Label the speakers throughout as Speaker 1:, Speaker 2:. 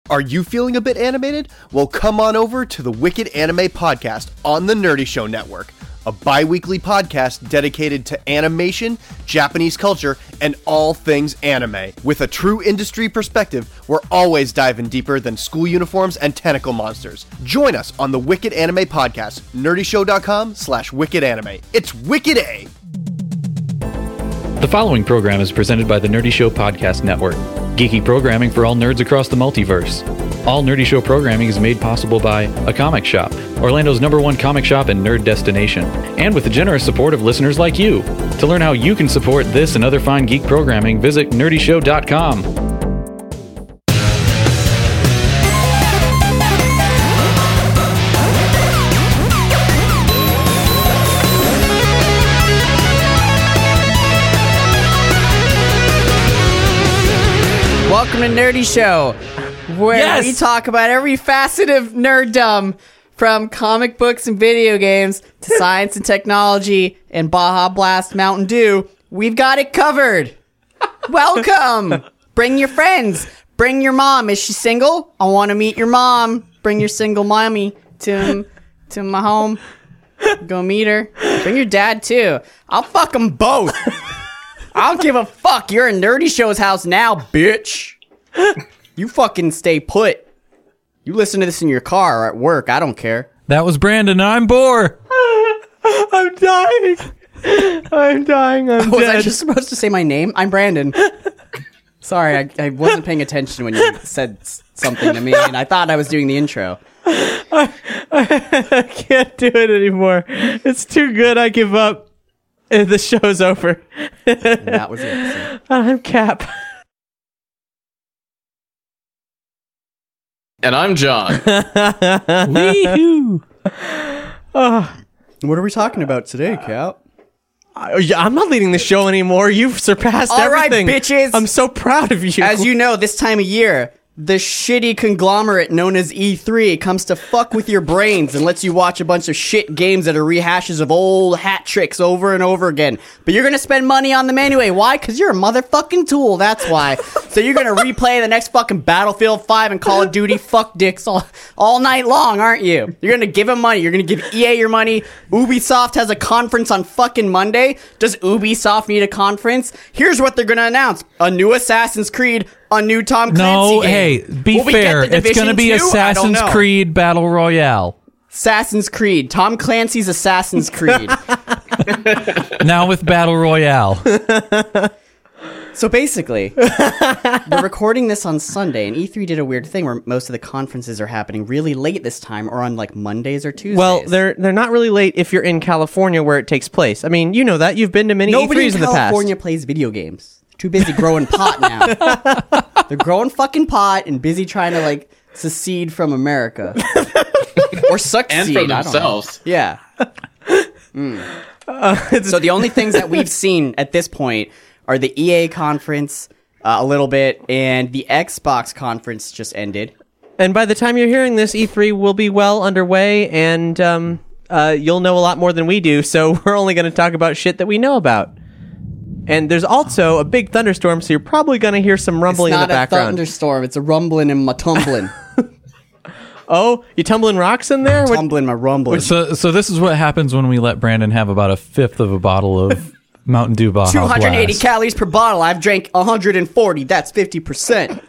Speaker 1: Are you feeling a bit animated? Well, come on over to the Wicked Anime Podcast on the Nerdy Show Network, a bi-weekly podcast dedicated to animation, Japanese culture, and all things anime. With a true industry perspective, we're always diving deeper than school uniforms and tentacle monsters. Join us on the Wicked Anime Podcast, nerdyshow.com/wickedanime. It's Wicked A!
Speaker 2: The following program is presented by the Nerdy Show Podcast Network, geeky programming for all nerds across the multiverse. All Nerdy Show programming is made possible by A Comic Shop, Orlando's #1 comic shop and nerd destination, and with the generous support of listeners like you. To learn how you can support this and other fine geek programming, visit nerdyshow.com.
Speaker 3: Welcome to Nerdy Show, where we talk about every facet of nerddom, from comic books and video games to science and technology and Baja Blast Mountain Dew. We've got it covered. Welcome. Bring your friends. Bring your mom. Is she single? I want to meet your mom. Bring your single mommy to my home. Go meet her. Bring your dad, too. I'll fuck them both. I don't give a fuck. You're in Nerdy Show's house now, bitch. You fucking stay put. You listen to this in your car or at work. I don't care.
Speaker 2: That was Brandon. I'm Boar.
Speaker 4: I'm dying. I'm dying. I'm
Speaker 3: Was
Speaker 4: dead.
Speaker 3: I just supposed to say my name? I'm Brandon. Sorry, I wasn't paying attention when you said something to me, and I thought I was doing the intro.
Speaker 4: I can't do it anymore. It's too good. I give up. The show's over.
Speaker 3: And that was it. So.
Speaker 4: I'm Cap.
Speaker 5: And I'm John.
Speaker 4: Weehoo.
Speaker 3: What are we talking about today, Cap?
Speaker 4: I'm not leading the show anymore. You've surpassed everything.
Speaker 3: All right, bitches.
Speaker 4: I'm so proud of you.
Speaker 3: As you know, this time of year, the shitty conglomerate known as E3 comes to fuck with your brains and lets you watch a bunch of shit games that are rehashes of old hat tricks over and over again. But you're gonna spend money on them anyway. Why? Because you're a motherfucking tool, that's why. So you're gonna replay the next fucking Battlefield 5 and Call of Duty fuck dicks all night long, aren't you? You're gonna give them money. You're gonna give EA your money. Ubisoft has a conference on fucking Monday. Does Ubisoft need a conference? Here's what they're gonna announce. A new Assassin's Creed, a new Tom Clancy
Speaker 2: No,
Speaker 3: game.
Speaker 2: hey, be
Speaker 3: Will we get
Speaker 2: fair.
Speaker 3: the
Speaker 2: It's going to be
Speaker 3: Division 2? I don't
Speaker 2: Assassin's
Speaker 3: know.
Speaker 2: Creed Battle Royale.
Speaker 3: Assassin's Creed. Tom Clancy's Assassin's Creed.
Speaker 2: Now with Battle Royale.
Speaker 3: So basically, we're recording this on Sunday, and E3 did a weird thing where most of the conferences are happening really late this time, or on like Mondays or Tuesdays.
Speaker 4: Well, they're not really late if you're in California where it takes place. I mean, you know that. You've been to many
Speaker 3: Nobody
Speaker 4: E3s
Speaker 3: in
Speaker 4: in the past.
Speaker 3: California plays video games. Too busy growing pot now. They're growing fucking pot and busy trying to like secede from America. Or succeed.
Speaker 5: And from
Speaker 3: I don't know.
Speaker 5: themselves.
Speaker 3: Yeah. So the only things that we've seen at this point are the EA conference a little bit, and the Xbox conference just ended.
Speaker 4: And by the time you're hearing this, E3 will be well underway, and you'll know a lot more than we do, so we're only going to talk about shit that we know about. And there's also a big thunderstorm, so you're probably going to hear some rumbling in the
Speaker 3: It's not a
Speaker 4: background.
Speaker 3: thunderstorm, it's a rumbling and my tumbling.
Speaker 4: Oh, you tumbling rocks in there? What-
Speaker 3: Tumbling my rumbling.
Speaker 2: So this is what happens when we let Brandon have about a fifth of a bottle of Mountain Dew Baja
Speaker 3: 280
Speaker 2: Blast.
Speaker 3: calories per bottle. I've drank 140. That's 50%.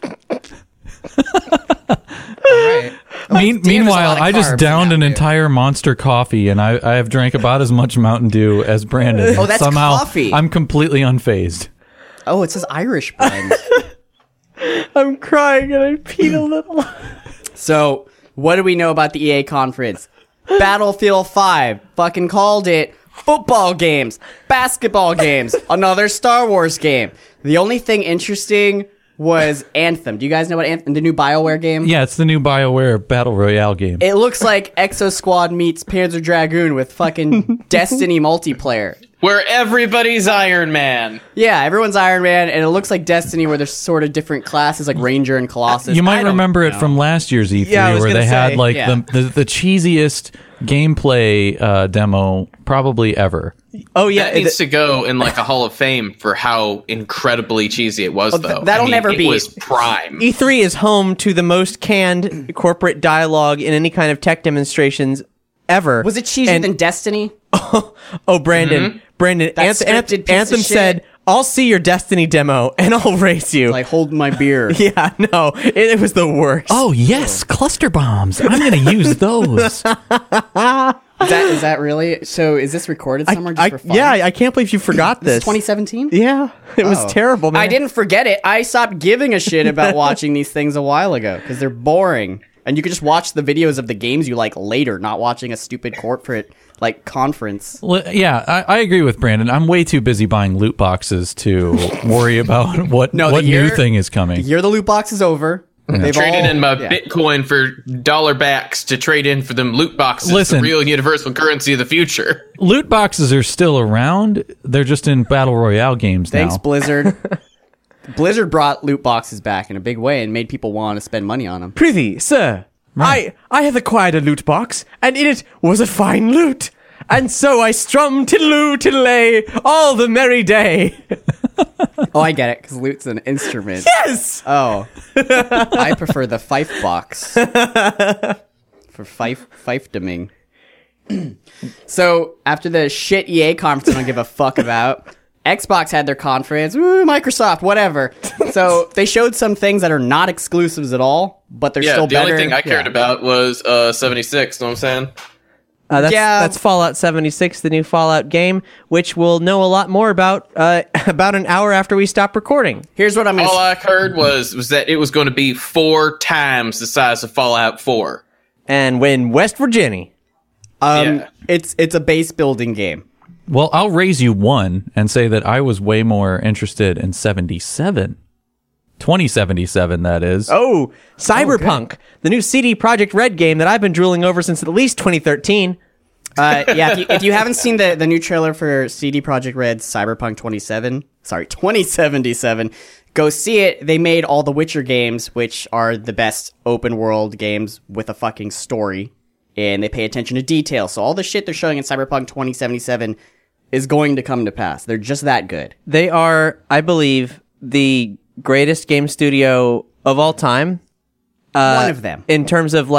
Speaker 2: Meanwhile, I just downed an
Speaker 3: Mountain Dew.
Speaker 2: entire Monster coffee, and I have drank about as much Mountain Dew as Brandon.
Speaker 3: Oh, that's
Speaker 2: Somehow,
Speaker 3: coffee.
Speaker 2: I'm completely unfazed.
Speaker 3: Oh, it says Irish blend.
Speaker 4: I'm crying and I peed a little.
Speaker 3: So, what do we know about the EA conference? Battlefield 5. Fucking called it. Football games. Basketball games. Another Star Wars game. The only thing interesting was Anthem. Do you guys know what Anthem, the new BioWare game?
Speaker 2: Yeah, it's the new BioWare Battle Royale game.
Speaker 3: It looks like Exo Squad meets Panzer Dragoon with fucking Destiny multiplayer.
Speaker 5: Where everybody's Iron Man.
Speaker 3: Yeah, everyone's Iron Man, and it looks like Destiny where there's sort of different classes like Ranger and Colossus.
Speaker 2: You might
Speaker 3: I don't
Speaker 2: remember it
Speaker 3: know.
Speaker 2: from last year's E3
Speaker 4: Yeah, I was
Speaker 2: where
Speaker 4: gonna
Speaker 2: they had
Speaker 4: say,
Speaker 2: like
Speaker 3: yeah.
Speaker 2: the cheesiest gameplay demo probably ever.
Speaker 4: Oh yeah,
Speaker 5: That needs to go in like a Hall of Fame for how incredibly cheesy it was, though.
Speaker 3: that'll never be.
Speaker 5: It was prime.
Speaker 4: E3 is home to the most canned corporate dialogue in any kind of tech demonstrations ever.
Speaker 3: Was it cheesier than Destiny?
Speaker 4: Oh, Brandon,
Speaker 3: That scripted piece
Speaker 4: Anthem
Speaker 3: of shit.
Speaker 4: said, "I'll see your Destiny demo and I'll race you."
Speaker 3: Like, hold my beer.
Speaker 4: yeah, no, it was the worst.
Speaker 2: Oh yes, cluster bombs. I'm going to use those.
Speaker 3: Is that really? So is this recorded somewhere just for fun?
Speaker 4: yeah, I can't believe you forgot
Speaker 3: This
Speaker 4: this.
Speaker 3: is 2017?
Speaker 4: Yeah, it was terrible, man.
Speaker 3: I didn't forget it. I stopped giving a shit about watching these things a while ago because they're boring. And you could just watch the videos of the games you like later, not watching a stupid corporate like conference.
Speaker 2: Well, yeah, I agree with Brandon. I'm way too busy buying loot boxes to worry about what
Speaker 3: the
Speaker 2: new
Speaker 3: year-
Speaker 2: thing is coming.
Speaker 3: The year the loot box is over. They've
Speaker 5: Traded
Speaker 3: all-
Speaker 5: in my
Speaker 3: yeah.
Speaker 5: Bitcoin for dollar backs to trade in for them loot boxes,
Speaker 2: Listen.
Speaker 5: the real universal currency of the future.
Speaker 2: Loot boxes are still around. They're just in battle royale games
Speaker 3: Thanks,
Speaker 2: now.
Speaker 3: Blizzard. Blizzard brought loot boxes back in a big way and made people want to spend money on them.
Speaker 4: Prithee, sir, I have acquired a loot box, and in it was a fine lute. And so I strummed tiddaloo tiddalay all the merry day.
Speaker 3: Oh, I get it, because loot's an instrument.
Speaker 4: Yes!
Speaker 3: Oh. I prefer the fife box. For fiefdoming. So, after the shit EA conference I don't give a fuck about, Xbox had their conference, Microsoft, whatever. So, they showed some things that are not exclusives at all, but they're
Speaker 5: Yeah,
Speaker 3: still
Speaker 5: the
Speaker 3: better.
Speaker 5: only thing I cared about was 76, know what I'm saying?
Speaker 4: That's Fallout 76, the new Fallout game, which we'll know a lot more about about an hour after we stop recording.
Speaker 3: Here's what I'm going
Speaker 5: All
Speaker 3: to
Speaker 5: I heard was that it was going to be 4 times the size of Fallout 4.
Speaker 4: And when West Virginia.
Speaker 5: Yeah.
Speaker 3: It's a base building game.
Speaker 2: Well, I'll raise you one and say that I was way more interested in 77. 2077, that is.
Speaker 4: Oh, Cyberpunk, the new CD Projekt Red game that I've been drooling over since at least 2013.
Speaker 3: Yeah, if you haven't seen the new trailer for CD Projekt Red's Cyberpunk 2077, go see it. They made all the Witcher games, which are the best open world games with a fucking story, and they pay attention to detail. So all the shit they're showing in Cyberpunk 2077 is going to come to pass. They're just that good.
Speaker 4: They are, I believe, the greatest game studio of all time.
Speaker 3: One of them.
Speaker 4: In terms of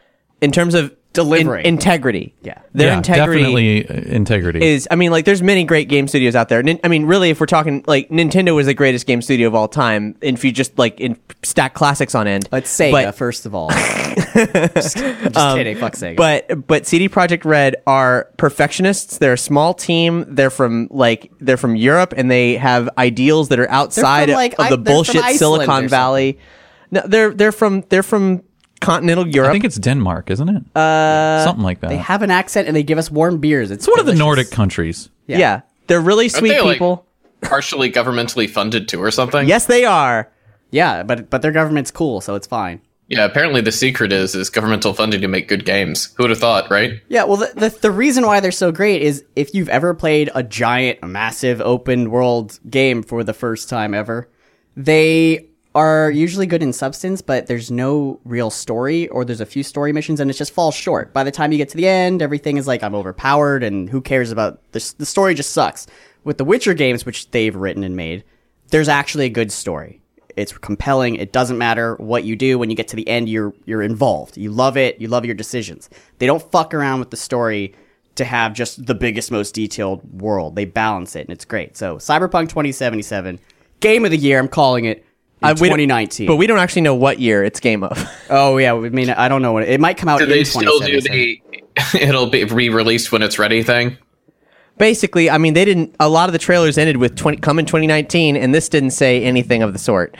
Speaker 3: Delivering.
Speaker 4: integrity.
Speaker 3: Yeah.
Speaker 4: Their
Speaker 2: Yeah,
Speaker 4: integrity
Speaker 2: definitely integrity.
Speaker 4: is, I mean, like, there's many great game studios out there. I mean, really, if we're talking, like, Nintendo is the greatest game studio of all time, and if you just, like, stack classics on end.
Speaker 3: It's Sega,
Speaker 4: But-
Speaker 3: first of all. just kidding. Fuck Sega.
Speaker 4: But CD Projekt Red are perfectionists. They're a small team. They're from Europe, and they have ideals that are outside
Speaker 3: like,
Speaker 4: of the
Speaker 3: they're from
Speaker 4: bullshit
Speaker 3: Iceland or
Speaker 4: Silicon Valley. No, they're from continental Europe.
Speaker 2: I think it's Denmark, isn't it? Something like that.
Speaker 3: they have an accent and they give us warm beers. It's
Speaker 2: one of the
Speaker 3: delicious.
Speaker 2: Nordic countries.
Speaker 4: yeah. They're really sweet
Speaker 5: they, like-
Speaker 4: people.
Speaker 5: Partially governmentally funded too or something?
Speaker 4: Yes, they are.
Speaker 3: Yeah, but their government's cool, so it's fine.
Speaker 5: Yeah, apparently the secret is governmental funding to make good games. Who would have thought, right?
Speaker 3: Yeah, well, the reason why they're so great is if you've ever played a giant, massive, open world game for the first time ever, they are usually good in substance, but there's no real story, or there's a few story missions, and it just falls short. By the time you get to the end, everything is like, I'm overpowered, and who cares about this? The story just sucks. With the Witcher games, which they've written and made, there's actually a good story. It's compelling. It doesn't matter what you do. When you get to the end, you're involved. You love it. You love your decisions. They don't fuck around with the story to have just the biggest, most detailed world. They balance it, and it's great. So, Cyberpunk 2077, Game of the Year, I'm calling it, in
Speaker 4: We don't-
Speaker 3: 2019.
Speaker 4: But we don't actually know what year it's game of.
Speaker 3: Oh, yeah, I mean, I don't know when it might come out
Speaker 5: Do
Speaker 3: in
Speaker 5: they still do
Speaker 3: 2077.
Speaker 5: it'll be re-released when it's ready thing?
Speaker 4: Basically, I mean, a lot of the trailers ended with come in 2019, and this didn't say anything of the sort.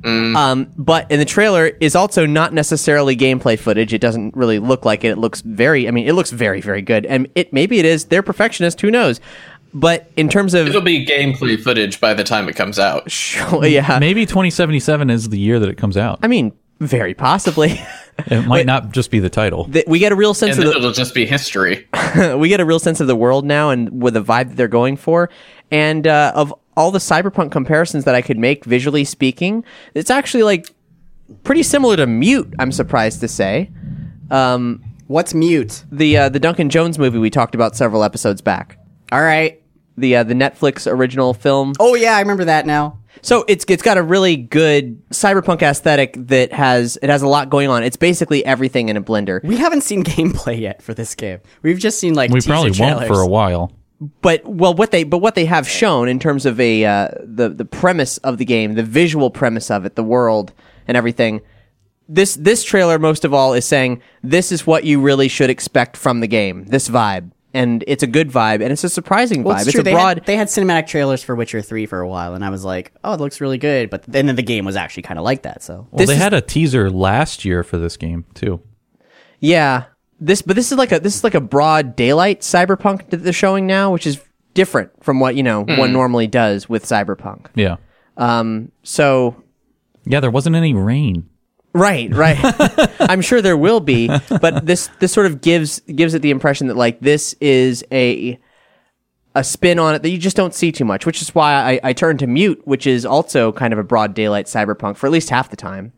Speaker 4: But in the trailer is also not necessarily gameplay footage. It doesn't really look like it. It looks very very, very good. And maybe it is. They're perfectionists. Who knows? But in terms of,
Speaker 5: It'll be gameplay footage by the time it comes out.
Speaker 4: yeah,
Speaker 2: Maybe 2077 is the year that it comes out.
Speaker 4: I mean, very possibly.
Speaker 2: It might not just be the title.
Speaker 4: We get a real sense
Speaker 5: And
Speaker 4: of
Speaker 5: then it'll just be history.
Speaker 4: we get a real sense of the world now and with the vibe that they're going for. And of all the Cyberpunk comparisons that I could make, visually speaking, it's actually like pretty similar to Mute, I'm surprised to say.
Speaker 3: What's Mute?
Speaker 4: The Duncan Jones movie we talked about several episodes back.
Speaker 3: All right.
Speaker 4: the Netflix original film.
Speaker 3: Oh yeah, I remember that now.
Speaker 4: So it's got a really good cyberpunk aesthetic that has a lot going on. It's basically everything in a blender.
Speaker 3: We haven't seen gameplay yet for this game. We've just seen like
Speaker 2: We
Speaker 3: teaser
Speaker 2: probably
Speaker 3: trailers.
Speaker 2: won't for a while.
Speaker 4: But what they have shown in terms of the premise of the game, the visual premise of it, the world and everything. This trailer most of all is saying this is what you really should expect from the game. This vibe. And it's a good vibe, and it's a surprising
Speaker 3: Well,
Speaker 4: vibe.
Speaker 3: it's true.
Speaker 4: A broad.
Speaker 3: They had cinematic trailers for Witcher 3 for a while, and I was like, "Oh, it looks really good." But then the game was actually kind of like that. So
Speaker 2: Well, they had a teaser last year for this game too.
Speaker 4: Yeah, this is like a broad daylight cyberpunk that they're showing now, which is different from what one normally does with cyberpunk.
Speaker 2: Yeah.
Speaker 4: So
Speaker 2: Yeah, there wasn't any rain.
Speaker 4: right. I'm sure there will be, but this sort of gives it the impression that like this is a spin on it that you just don't see too much, which is why I turned to Mute, which is also kind of a broad daylight cyberpunk for at least half the time.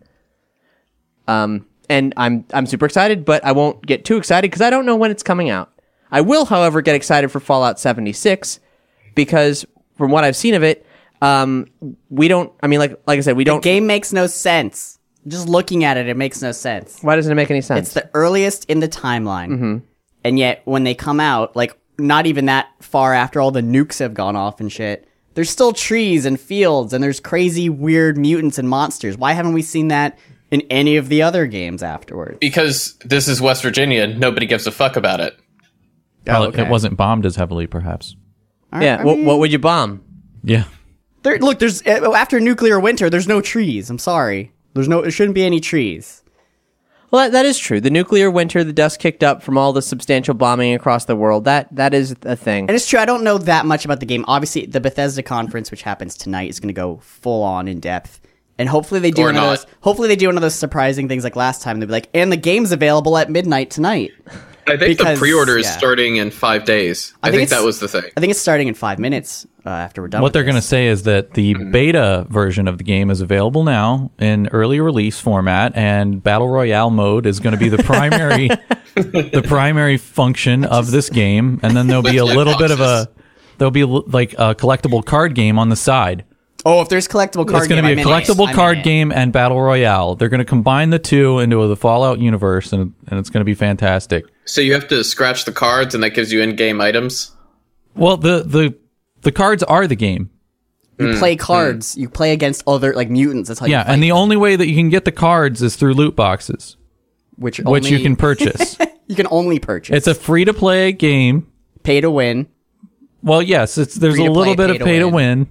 Speaker 4: And I'm super excited, but I won't get too excited because I don't know when it's coming out. I will, however, get excited for Fallout 76 because from what I've seen of it, we don't. I mean, like I said, we don't.
Speaker 3: the game makes no sense. Just looking at it, it makes no sense.
Speaker 4: Why doesn't it make any sense?
Speaker 3: It's the earliest in the timeline, and yet when they come out, like not even that far after all the nukes have gone off and shit, there's still trees and fields, and there's crazy, weird mutants and monsters. Why haven't we seen that in any of the other games afterwards?
Speaker 5: Because this is West Virginia, nobody gives a fuck about it.
Speaker 2: Well,
Speaker 3: okay.
Speaker 2: It wasn't bombed as heavily, perhaps.
Speaker 4: Yeah. What would you bomb?
Speaker 2: Yeah.
Speaker 3: There's after nuclear winter, there's no trees. I'm sorry. There shouldn't be any trees.
Speaker 4: Well, that is true. The nuclear winter, the dust kicked up from all the substantial bombing across the world. That is a thing.
Speaker 3: And it's true, I don't know that much about the game. Obviously, the Bethesda conference, which happens tonight, is going to go full on in depth. And hopefully they do
Speaker 5: Or
Speaker 3: one of
Speaker 5: not.
Speaker 3: those. Hopefully they do one of those surprising things like last time. They'll be like, and the game's available at midnight tonight.
Speaker 5: I think
Speaker 3: Because-
Speaker 5: the pre-order is
Speaker 3: yeah.
Speaker 5: starting in 5 days. I
Speaker 3: think
Speaker 5: think
Speaker 3: it's-
Speaker 5: that was the thing.
Speaker 3: I think it's starting in 5 minutes after we're done.
Speaker 2: What
Speaker 3: with
Speaker 2: they're going to
Speaker 3: this.
Speaker 2: say is that the beta version of the game is available now in early release format, and Battle Royale mode is going to be the primary the primary function of this game, and then there'll be a
Speaker 5: With
Speaker 2: little bit of
Speaker 5: boxes.
Speaker 2: there'll be like a collectible card game on the side.
Speaker 3: Oh, if there's collectible card
Speaker 2: It's going to be a collectible card game and Battle Royale. They're going to combine the two into the Fallout universe, and it's going to be fantastic.
Speaker 5: So you have to scratch the cards, and that gives you in-game items?
Speaker 2: Well, the cards are the game.
Speaker 3: You play cards. You play against other like mutants. That's how
Speaker 2: Yeah,
Speaker 3: you fight
Speaker 2: and the only way that you can get the cards is through loot boxes,
Speaker 3: which
Speaker 2: you can purchase.
Speaker 3: you can only purchase.
Speaker 2: It's a free-to-play game.
Speaker 3: pay to win.
Speaker 2: Well, yes, there's a
Speaker 3: Free to
Speaker 2: little
Speaker 3: play,
Speaker 2: bit of pay to win.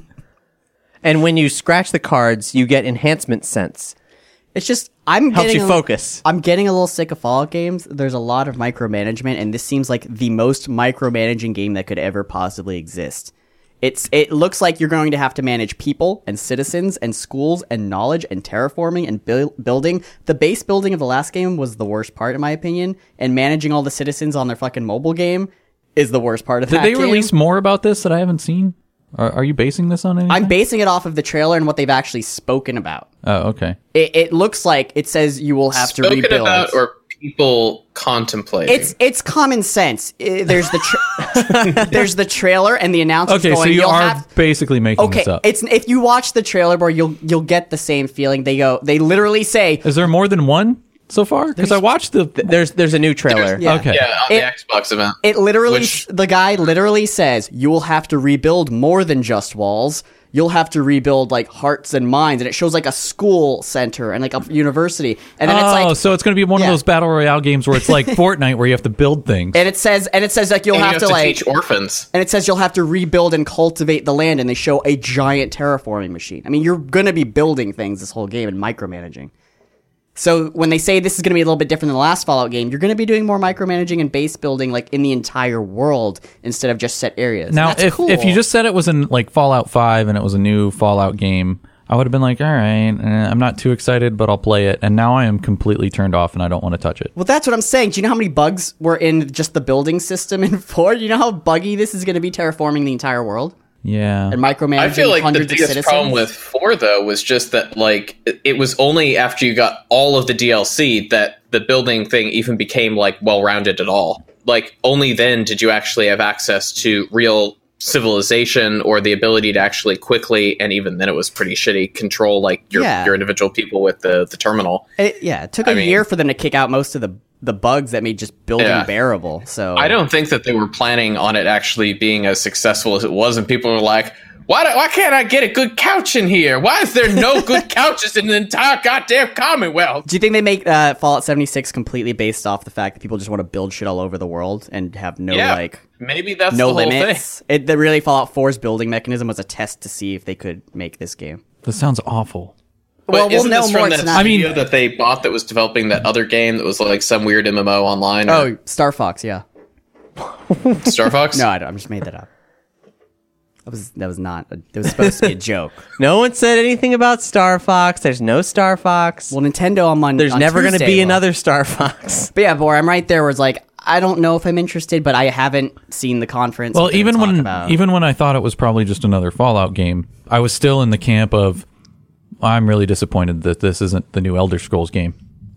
Speaker 4: And when you scratch the cards, you get enhancement sense.
Speaker 3: It's just I'm
Speaker 4: Helps
Speaker 3: getting
Speaker 4: you focus.
Speaker 3: I'm getting a little sick of Fallout games. There's a lot of micromanagement, and this seems like the most micromanaging game that could ever possibly exist. It looks like you're going to have to manage people and citizens and schools and knowledge and terraforming and building. The base building of the last game was the worst part, in my opinion, and managing all the citizens on their fucking mobile game is the worst part of
Speaker 2: Did
Speaker 3: that
Speaker 2: they
Speaker 3: game.
Speaker 2: release more about this that I haven't seen? Are you basing this on anything?
Speaker 3: I'm basing it off of the trailer and what they've actually spoken about.
Speaker 2: Oh, okay.
Speaker 3: It looks like it says you will have to
Speaker 5: Spoken
Speaker 3: rebuild.
Speaker 5: about or people contemplating?
Speaker 3: It's common sense. There's the there's the trailer and the announcements
Speaker 2: Okay,
Speaker 3: going.
Speaker 2: so you
Speaker 3: you'll
Speaker 2: are
Speaker 3: have,
Speaker 2: basically making
Speaker 3: okay.
Speaker 2: this up.
Speaker 3: It's if you watch the trailer, bro, you'll get the same feeling. They literally say
Speaker 2: Is there more than one so far? Because I watched the.
Speaker 4: There's a new trailer.
Speaker 3: Yeah.
Speaker 2: Okay.
Speaker 5: Yeah, on
Speaker 3: It-
Speaker 5: the Xbox event.
Speaker 3: it literally
Speaker 5: Which-
Speaker 3: the guy literally says you will have to rebuild more than just walls. You'll have to rebuild like hearts and minds, and it shows like a school center and like a university, and then it's like
Speaker 2: so it's going to be one
Speaker 3: Yeah.
Speaker 2: of those battle royale games where it's like Fortnite, where you have to build things.
Speaker 3: and it says like you'll
Speaker 5: And you
Speaker 3: have to like
Speaker 5: teach orphans.
Speaker 3: and it says you'll have to rebuild and cultivate the land, and they show a giant terraforming machine. I mean, you're going to be building things this whole game and micromanaging. So when they say this is going to be a little bit different than the last Fallout game, you're going to be doing more micromanaging and base building like in the entire world instead of just set areas.
Speaker 2: Now,
Speaker 3: That's
Speaker 2: if
Speaker 3: cool.
Speaker 2: if you just said it was in like Fallout 5 and it was a new Fallout game, I would have been like, all right, I'm not too excited, but I'll play it. And now I am completely turned off and I don't want to touch it.
Speaker 3: Well, that's what I'm saying. Do you know how many bugs were in just the building system in 4? Do you know how buggy this is going to be terraforming the entire world
Speaker 2: Yeah.
Speaker 3: and micromanaging
Speaker 5: I feel like the
Speaker 3: hundreds of
Speaker 5: biggest
Speaker 3: citizens?
Speaker 5: problem with 4, though, was just that, like, it was only after you got all of the DLC that the building thing even became, like, well-rounded at all. Like, only then did you actually have access to real civilization or the ability to actually quickly, and even then it was pretty shitty, control like your individual people with the terminal.
Speaker 3: It took a year for them to kick out most of the bugs that made just building bearable. So
Speaker 5: I don't think that they were planning on it actually being as successful as it was, and people were like, why can't I get a good couch in here? Why is there no good couches in the entire goddamn Commonwealth?
Speaker 3: Do you think they make Fallout 76 completely based off the fact that people just want to build shit all over the world and have no
Speaker 5: maybe that's
Speaker 3: no
Speaker 5: the whole
Speaker 3: limits?
Speaker 5: thing.
Speaker 3: The really Fallout 4's building mechanism was a test to see if they could make this game.
Speaker 2: This sounds awful.
Speaker 3: Well, we'll
Speaker 5: isn't
Speaker 3: know
Speaker 5: this
Speaker 3: more
Speaker 5: from that
Speaker 3: tonight.
Speaker 5: studio that they bought that was developing that other game that was like some weird MMO online?
Speaker 3: Oh, Star Fox, yeah.
Speaker 5: Star Fox?
Speaker 3: No, I just made that up. That was not. It was supposed to be a joke.
Speaker 4: No one said anything about Star Fox. There's no Star Fox.
Speaker 3: Well, Nintendo on Monday.
Speaker 4: There's never going to be another Star Fox.
Speaker 3: But yeah, Bor, I'm right there. Where it's like, I don't know if I'm interested, but I haven't seen the conference.
Speaker 2: Well, even when I thought it was probably just another Fallout game, I was still in the camp of, I'm really disappointed that this isn't the new Elder Scrolls game.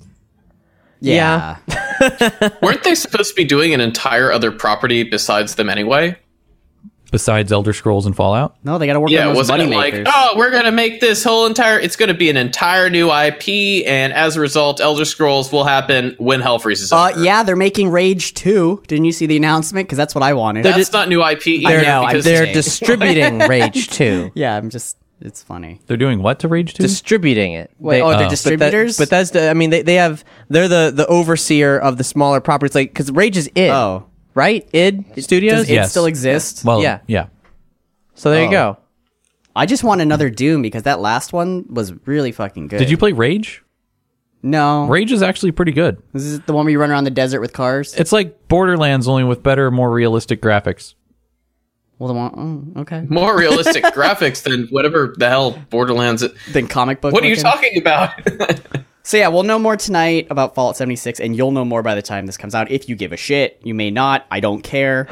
Speaker 3: Yeah.
Speaker 5: Weren't they supposed to be doing an entire other property besides them anyway?
Speaker 2: Besides Elder Scrolls and Fallout?
Speaker 3: No, they got to work on those
Speaker 5: wasn't
Speaker 3: money
Speaker 5: it like,
Speaker 3: makers.
Speaker 5: oh, we're going to make this whole it's going to be an entire new IP, and as a result, Elder Scrolls will happen when hell freezes over.
Speaker 3: Yeah, they're making Rage 2. Didn't you see the announcement? Because that's what I wanted.
Speaker 5: That's not new IP either.
Speaker 3: I know,
Speaker 5: because
Speaker 4: They're distributing Rage 2.
Speaker 3: Yeah, it's funny.
Speaker 2: They're doing what to Rage 2?
Speaker 4: Distributing it.
Speaker 3: They're distributors?
Speaker 4: Bethesda, I mean, they're the overseer of the smaller properties, like, because Rage is id.
Speaker 3: Oh.
Speaker 4: Right? id Studios?
Speaker 3: Does it
Speaker 2: Yes.
Speaker 3: still exist?
Speaker 2: Well,
Speaker 4: Yeah.
Speaker 2: yeah.
Speaker 4: So there you go.
Speaker 3: I just want another Doom because that last one was really fucking good.
Speaker 2: Did you play Rage?
Speaker 3: No.
Speaker 2: Rage is actually pretty good.
Speaker 3: This is the one where you run around the desert with cars?
Speaker 2: It's like Borderlands, only with better, more realistic graphics.
Speaker 3: Well, the one, okay.
Speaker 5: more realistic graphics than whatever the hell Borderlands.
Speaker 3: Then comic book.
Speaker 5: What are you
Speaker 3: looking.
Speaker 5: talking about?
Speaker 3: So yeah, we'll know more tonight about Fallout 76, and you'll know more by the time this comes out. If you give a shit, you may not. I don't care.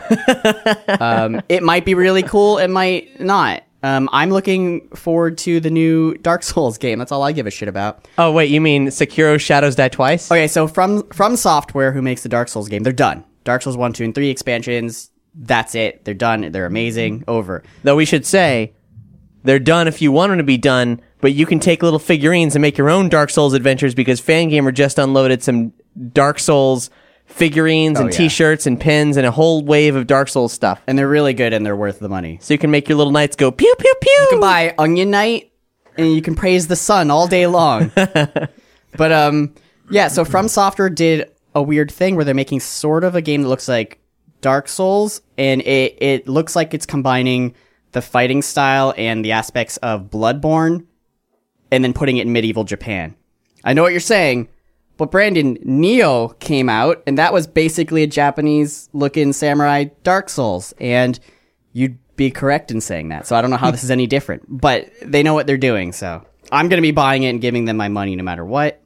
Speaker 3: It might be really cool. It might not. I'm looking forward to the new Dark Souls game. That's all I give a shit about.
Speaker 4: Oh, wait, you mean Sekiro Shadows Die Twice?
Speaker 3: Okay, so from Software, who makes the Dark Souls game, they're done. Dark Souls 1, 2, and 3 expansions. That's it. They're done. They're amazing. Over.
Speaker 4: Though we should say, they're done if you want them to be done, but you can take little figurines and make your own Dark Souls adventures because Fangamer just unloaded some Dark Souls figurines and
Speaker 3: yeah.
Speaker 4: t-shirts and pins and a whole wave of Dark Souls stuff.
Speaker 3: And they're really good, and they're worth the money.
Speaker 4: So you can make your little knights go pew pew pew.
Speaker 3: You can buy Onion Knight, and you can praise the sun all day long. But yeah. So From Software did a weird thing where they're making sort of a game that looks like Dark Souls, and it looks like it's combining the fighting style and the aspects of Bloodborne, and then putting it in medieval Japan. I know what you're saying, but Brandon, Neo came out, and that was basically a Japanese-looking samurai Dark Souls, and you'd be correct in saying that. So I don't know how this is any different, but they know what they're doing, so I'm going to be buying it and giving them my money no matter what.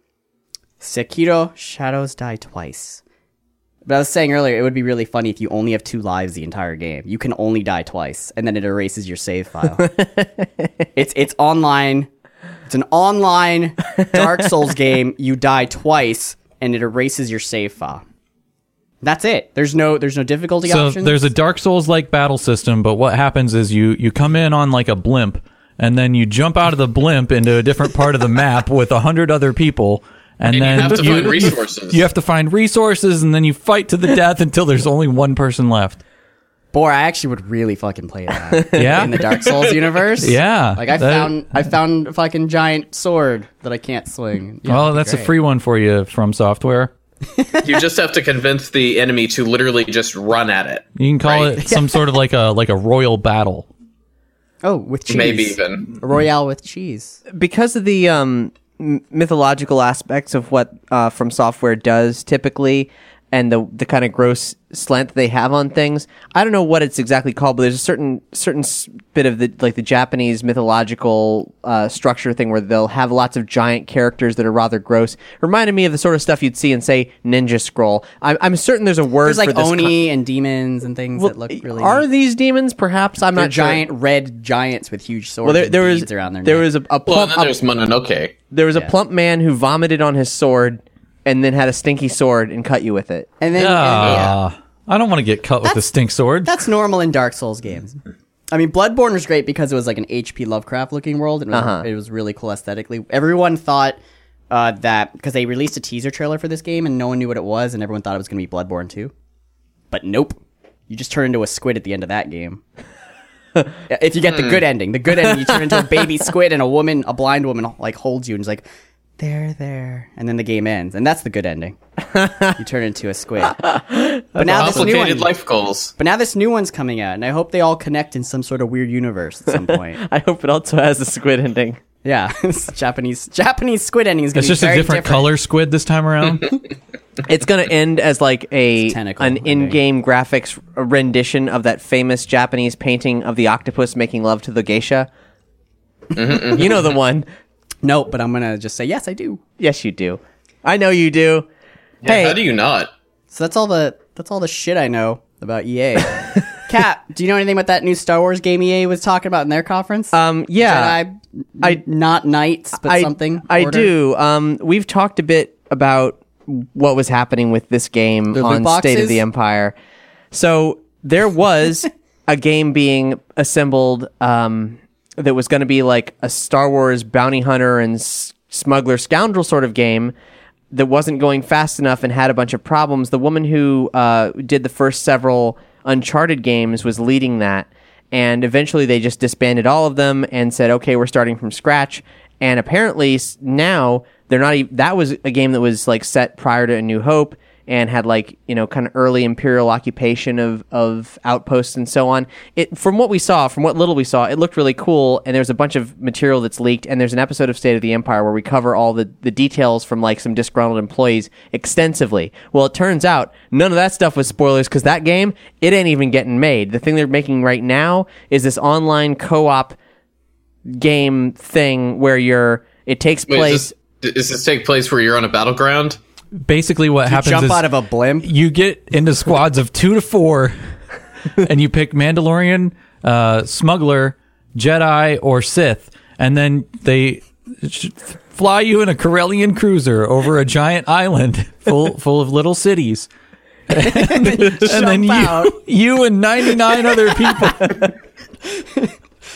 Speaker 3: Sekiro Shadows Die Twice. But I was saying earlier, it would be really funny if you only have 2 lives the entire game. You can only die twice, and then it erases your save file. It's online. It's an online Dark Souls game. You die twice, and it erases your save file. That's it. There's no difficulty
Speaker 2: So
Speaker 3: options.
Speaker 2: there's a Dark Souls-like battle system, but what happens is you come in on like a blimp, and then you jump out of the blimp into a different part of the map with 100 other people. And then
Speaker 5: you have to find resources.
Speaker 2: You have to find resources, and then you fight to the death until there's only one person left.
Speaker 3: Boy, I actually would really fucking play that.
Speaker 2: Yeah?
Speaker 3: In the Dark Souls universe.
Speaker 2: Yeah.
Speaker 3: Like I found a fucking giant sword that I can't swing. Yeah,
Speaker 2: Well,
Speaker 3: that'd be
Speaker 2: that's a
Speaker 3: great.
Speaker 2: free one for you From Software.
Speaker 5: You just have to convince the enemy to literally just run at it.
Speaker 2: You can call
Speaker 5: Right.
Speaker 2: it some sort of like a royal battle.
Speaker 3: Oh, with cheese.
Speaker 5: Maybe even.
Speaker 3: A Royale with cheese.
Speaker 4: Because of the mythological aspects of what From Software does typically, and the kind of gross slant that they have on things, I don't know what it's exactly called, but there's a certain bit of the Japanese mythological structure thing where they'll have lots of giant characters that are rather gross. Reminded me of the sort of stuff you'd see in, say, Ninja Scroll. I'm certain there's a word
Speaker 3: There's like
Speaker 4: for this.
Speaker 3: Oni and demons and things that look really.
Speaker 4: Are these demons? Perhaps I'm
Speaker 3: They're
Speaker 4: not sure.
Speaker 3: giant red giants with huge swords.
Speaker 4: Well,
Speaker 3: and
Speaker 4: there was
Speaker 3: beads around their
Speaker 4: there
Speaker 3: neck.
Speaker 4: was a
Speaker 5: Well,
Speaker 4: plump
Speaker 5: and then there's Mononoke.
Speaker 4: there was a plump man who vomited on his sword and then had a stinky sword and cut you with it.
Speaker 3: and then
Speaker 2: Ah. I don't want to get cut with a stink sword.
Speaker 3: That's normal in Dark Souls games. I mean, Bloodborne was great because it was like an H.P. Lovecraft looking world, and it was really cool aesthetically. Everyone thought that because they released a teaser trailer for this game and no one knew what it was, and everyone thought it was going to be Bloodborne 2. But nope. You just turn into a squid at the end of that game. If you get the good ending. The good ending, you turn into a baby squid and a blind woman, like holds you and is like, there. And then the game ends. And that's the good ending. You turn into a squid. But now
Speaker 5: complicated life goals.
Speaker 3: But now this new one's coming out, and I hope they all connect in some sort of weird universe at some point.
Speaker 4: I hope it also has a squid ending.
Speaker 3: Yeah, Japanese squid ending is going to be
Speaker 2: It's just a different color squid this time around.
Speaker 4: It's going to end as like an in-game graphics rendition of that famous Japanese painting of the octopus making love to the geisha. You know the one.
Speaker 3: No, but I'm going to just say, yes, I do.
Speaker 4: Yes, you do. I know you do.
Speaker 5: Yeah,
Speaker 4: hey,
Speaker 5: how do you not?
Speaker 3: So that's all the shit I know about EA. Kat, do you know anything about that new Star Wars game EA was talking about in their conference?
Speaker 4: Yeah.
Speaker 3: Jedi, not Knights, but something.
Speaker 4: I do. We've talked a bit about what was happening with this game on State of the Empire. So there was a game being assembled that was going to be like a Star Wars bounty hunter and smuggler scoundrel sort of game that wasn't going fast enough and had a bunch of problems. The woman who did the first several Uncharted games was leading that, and eventually they just disbanded all of them and said, okay, we're starting from scratch. And apparently now they're not even, that was a game that was like set prior to A New Hope and had like, you know, kind of early Imperial occupation of outposts and so on. From what little we saw, it looked really cool, and there's a bunch of material that's leaked, and there's an episode of State of the Empire where we cover all the details from like some disgruntled employees extensively. Well, it turns out none of that stuff was spoilers, because that game, it ain't even getting made. The thing they're making right now is this online co-op game thing where it takes place...
Speaker 5: Does this take place where you're on a battleground?
Speaker 2: Basically what happens is...
Speaker 3: jump out of a blimp?
Speaker 2: You get into squads of 2 to 4, and you pick Mandalorian, Smuggler, Jedi, or Sith, and then they fly you in a Corellian cruiser over a giant island full of little cities. And then you and 99 other people...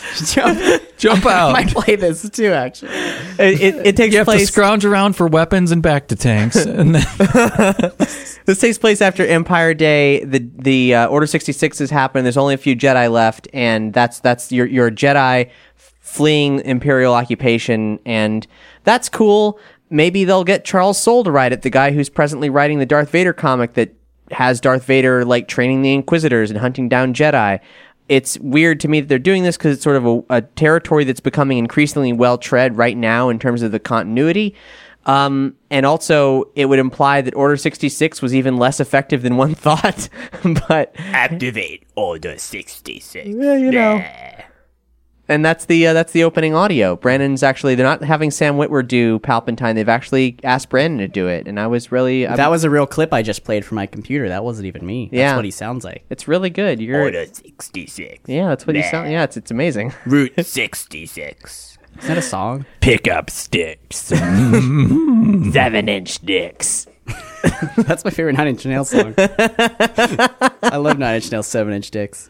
Speaker 2: Jump out.
Speaker 3: I might play this too, actually.
Speaker 4: It takes place...
Speaker 2: You have to scrounge around for weapons and back to tanks. And then
Speaker 4: this takes place after Empire Day. The Order 66 has happened. There's only a few Jedi left, and that's you're a Jedi fleeing Imperial occupation, and that's cool. Maybe they'll get Charles Soule to write it, the guy who's presently writing the Darth Vader comic that has Darth Vader like training the Inquisitors and hunting down Jedi. It's weird to me that they're doing this because it's sort of a territory that's becoming increasingly well-tread right now in terms of the continuity. And also, it would imply that Order 66 was even less effective than one thought. But
Speaker 3: activate Order 66.
Speaker 4: Yeah, you know. And that's the opening audio. Brandon's actually, they're not having Sam Witwer do Palpatine. They've actually asked Brandon to do it. And I was really...
Speaker 3: that was a real clip I just played from my computer. That wasn't even me. That's what he sounds like.
Speaker 4: It's really good.
Speaker 3: Order 66.
Speaker 4: Yeah, that's what he sounds... Yeah, it's amazing.
Speaker 3: Route 66. Is that a song?
Speaker 6: Pick up sticks. 7-inch dicks.
Speaker 3: That's my favorite 9 Inch Nails song. I love 9 Inch Nails 7-inch dicks.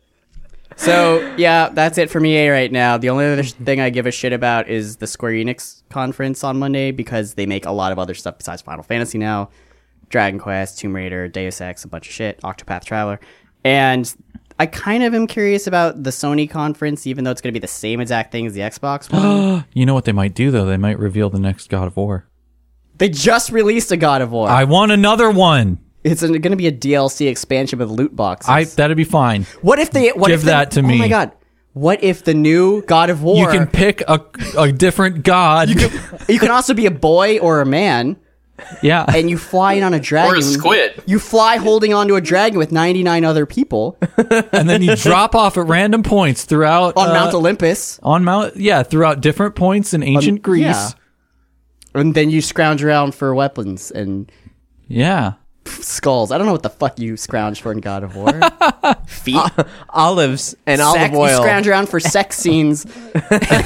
Speaker 3: So, yeah, that's it from EA right now. The only other thing I give a shit about is the Square Enix conference on Monday, because they make a lot of other stuff besides Final Fantasy now. Dragon Quest, Tomb Raider, Deus Ex, a bunch of shit, Octopath Traveler. And I kind of am curious about the Sony conference, even though it's going to be the same exact thing as the Xbox one.
Speaker 2: You know what they might do, though? They might reveal the next God of War.
Speaker 3: They just released a God of War.
Speaker 2: I want another one.
Speaker 3: It's going to be a DLC expansion with loot boxes.
Speaker 2: That'd be fine.
Speaker 3: What if they...
Speaker 2: Give that to me.
Speaker 3: Oh my god. What if the new God of War...
Speaker 2: You can pick a different god.
Speaker 3: You can also be a boy or a man.
Speaker 2: Yeah.
Speaker 3: And you fly in on a dragon.
Speaker 5: Or a squid.
Speaker 3: You fly holding onto a dragon with 99 other people.
Speaker 2: And then you drop off at random points throughout...
Speaker 3: on Mount Olympus.
Speaker 2: Throughout different points in ancient Greece.
Speaker 3: Yeah. And then you scrounge around for weapons and...
Speaker 2: Yeah.
Speaker 3: skulls. I don't know what the fuck you scrounge for in God of War. Feet,
Speaker 4: Olives and olive
Speaker 3: You
Speaker 4: oil.
Speaker 3: scrounge around for sex scenes,
Speaker 5: And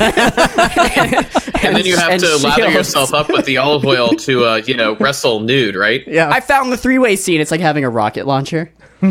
Speaker 5: then you have to lather
Speaker 3: shields.
Speaker 5: yourself up with the olive oil to, wrestle nude, right?
Speaker 4: Yeah.
Speaker 3: I found the three-way scene. It's like having a rocket launcher.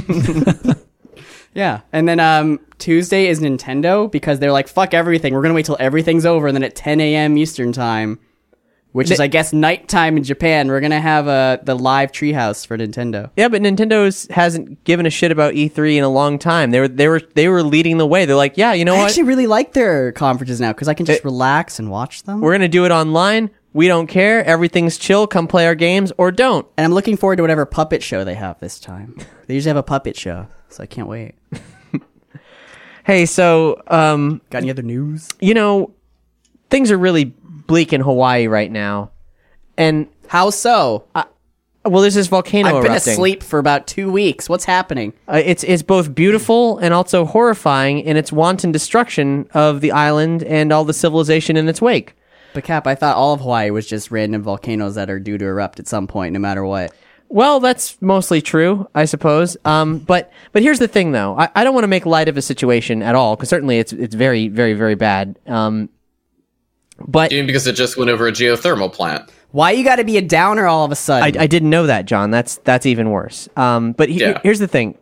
Speaker 3: Yeah. And then Tuesday is Nintendo because they're like, fuck everything. We're going to wait till everything's over. And then at 10 a.m. Eastern time, which is, I guess, nighttime in Japan, we're going to have the live treehouse for Nintendo.
Speaker 4: Yeah, but Nintendo hasn't given a shit about E3 in a long time. They were leading the way. They're like, yeah, you know
Speaker 3: I
Speaker 4: what?
Speaker 3: actually really like their conferences now because I can just relax and watch them.
Speaker 4: We're gonna do it online. We don't care. Everything's chill. Come play our games or don't.
Speaker 3: And I'm looking forward to whatever puppet show they have this time. They usually have a puppet show, so I can't wait.
Speaker 4: Hey, so
Speaker 3: Got any other news?
Speaker 4: things are really bleak in Hawaii right now, and
Speaker 3: How so?
Speaker 4: well, there's this volcano
Speaker 3: I've been
Speaker 4: erupting.
Speaker 3: asleep for about 2 weeks. What's happening?
Speaker 4: It's both beautiful and also horrifying in its wanton destruction of the island and all the civilization in its wake.
Speaker 3: But Cap, I thought all of Hawaii was just random volcanoes that are due to erupt at some point, no matter what.
Speaker 4: Well, that's mostly true, I suppose. But here's the thing, though. I don't want to make light of a situation at all, because certainly it's very, very, very bad. But
Speaker 5: Even because it just went over a geothermal plant.
Speaker 3: Why you got to be a downer all of a sudden?
Speaker 4: I didn't know that, John. That's even worse. But
Speaker 5: Yeah.
Speaker 4: here's the thing.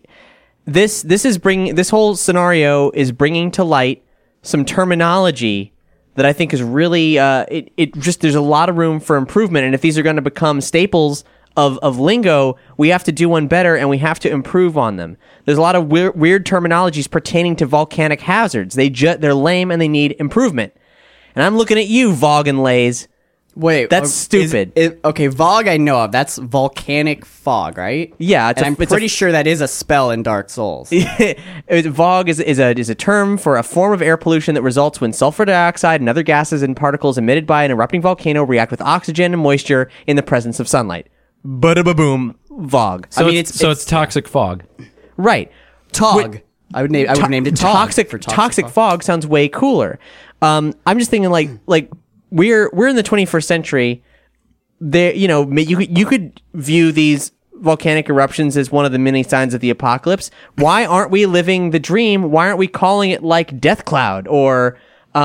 Speaker 4: This whole scenario is bringing to light some terminology that I think is really there's a lot of room for improvement. And if these are going to become staples of lingo, we have to do one better and we have to improve on them. There's a lot of weird terminologies pertaining to volcanic hazards. They're lame and they need improvement. And I'm looking at you, Vogue and Lays.
Speaker 3: Wait,
Speaker 4: That's stupid.
Speaker 3: Okay, Vogue I know of. That's volcanic fog, right?
Speaker 4: Yeah,
Speaker 3: And I'm pretty sure that is a spell in Dark Souls.
Speaker 4: Vogue is a term for a form of air pollution that results when sulfur dioxide and other gases and particles emitted by an erupting volcano react with oxygen and moisture in the presence of sunlight. Ba-da-ba-boom, Vogue.
Speaker 2: So
Speaker 3: I mean,
Speaker 2: it's toxic fog.
Speaker 4: Right.
Speaker 3: Tog. I would have named it Tog.
Speaker 4: Toxic fog sounds way cooler. I'm just thinking like we're in the 21st century. There, you could view these volcanic eruptions as one of the many signs of the apocalypse. Why aren't we living the dream? Why aren't we calling it like Death Cloud or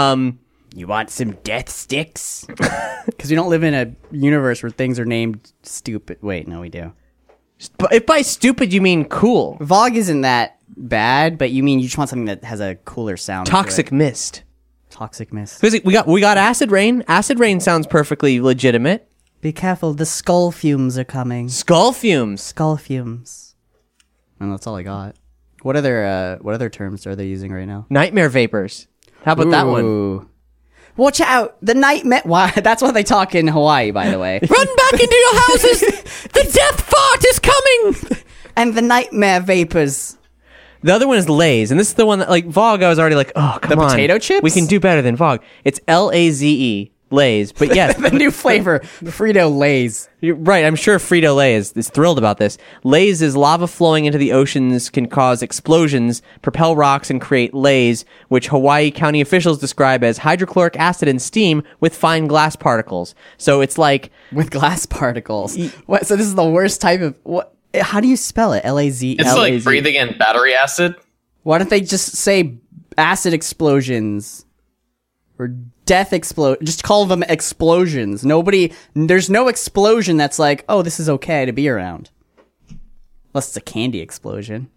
Speaker 3: You want some death sticks? Because we don't live in a universe where things are named stupid. Wait, no, we do.
Speaker 4: But if by stupid you mean cool?
Speaker 3: Vogue isn't that bad, but you just want something that has a cooler sound. to
Speaker 4: Toxic
Speaker 3: it.
Speaker 4: mist.
Speaker 3: Toxic mist.
Speaker 4: Because we got acid rain. Acid rain sounds perfectly legitimate.
Speaker 3: Be careful, the skull fumes are coming.
Speaker 4: Skull fumes.
Speaker 3: Skull fumes. And that's all I got. What other terms are they using right now?
Speaker 4: Nightmare vapors. How about that one?
Speaker 3: Ooh. Watch out! The nightmare. Why? That's what they talk in Hawaii, by the way.
Speaker 4: Run back into your houses! The death fart is coming!
Speaker 3: And the nightmare vapors.
Speaker 4: The other one is Lay's, and this is the one that, like, Vogue, I was already like, oh, come on.
Speaker 3: potato chips?
Speaker 4: We can do better than Vogue. It's Laze, Lay's. But yes,
Speaker 3: The new flavor, Frito Lay's.
Speaker 4: you're right, I'm sure Frito-Lay is thrilled about this. Lay's is lava flowing into the oceans can cause explosions, propel rocks, and create lays, which Hawaii County officials describe as hydrochloric acid and steam with fine glass particles. So it's like,
Speaker 3: With glass particles. What? So this is the worst type of what? How do you spell it? L-A-Z.
Speaker 5: It's like breathing in battery acid.
Speaker 3: Why don't they just say acid explosions or death explosion? Just call them explosions. There's no explosion that's like, oh, this is okay to be around. Unless it's a candy explosion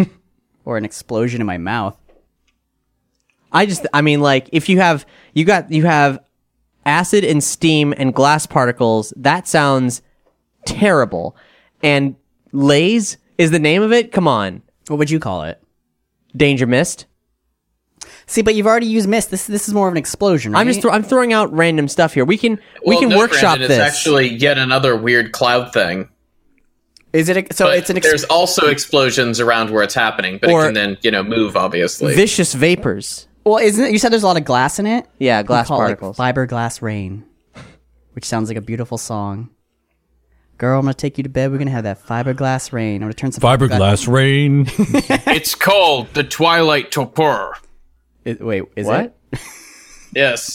Speaker 3: or an explosion in my mouth.
Speaker 4: if you have acid and steam and glass particles, that sounds terrible. And Lay's is the name of it? Come on.
Speaker 3: What would you call it?
Speaker 4: Danger mist.
Speaker 3: See, but you've already used mist. This is more of an explosion, right?
Speaker 4: I'm throwing out random stuff here. We can
Speaker 5: No,
Speaker 4: workshop
Speaker 5: Brandon,
Speaker 4: this.
Speaker 5: It's actually yet another weird cloud thing.
Speaker 3: Is it?
Speaker 5: But there's also explosions around where it's happening, but
Speaker 4: Or-
Speaker 5: it can then move obviously.
Speaker 4: Vicious vapors.
Speaker 3: Well, isn't it? You said there's a lot of glass in it.
Speaker 4: Yeah, glass
Speaker 3: We call it,
Speaker 4: particles.
Speaker 3: like, fiberglass rain, which sounds like a beautiful song. Girl, I'm gonna take you to bed. We're gonna have that fiberglass rain. I'm gonna turn some
Speaker 2: Fiberglass rain.
Speaker 5: It's called the Twilight Torpor.
Speaker 3: Wait, is
Speaker 4: What?
Speaker 3: it?
Speaker 5: Yes.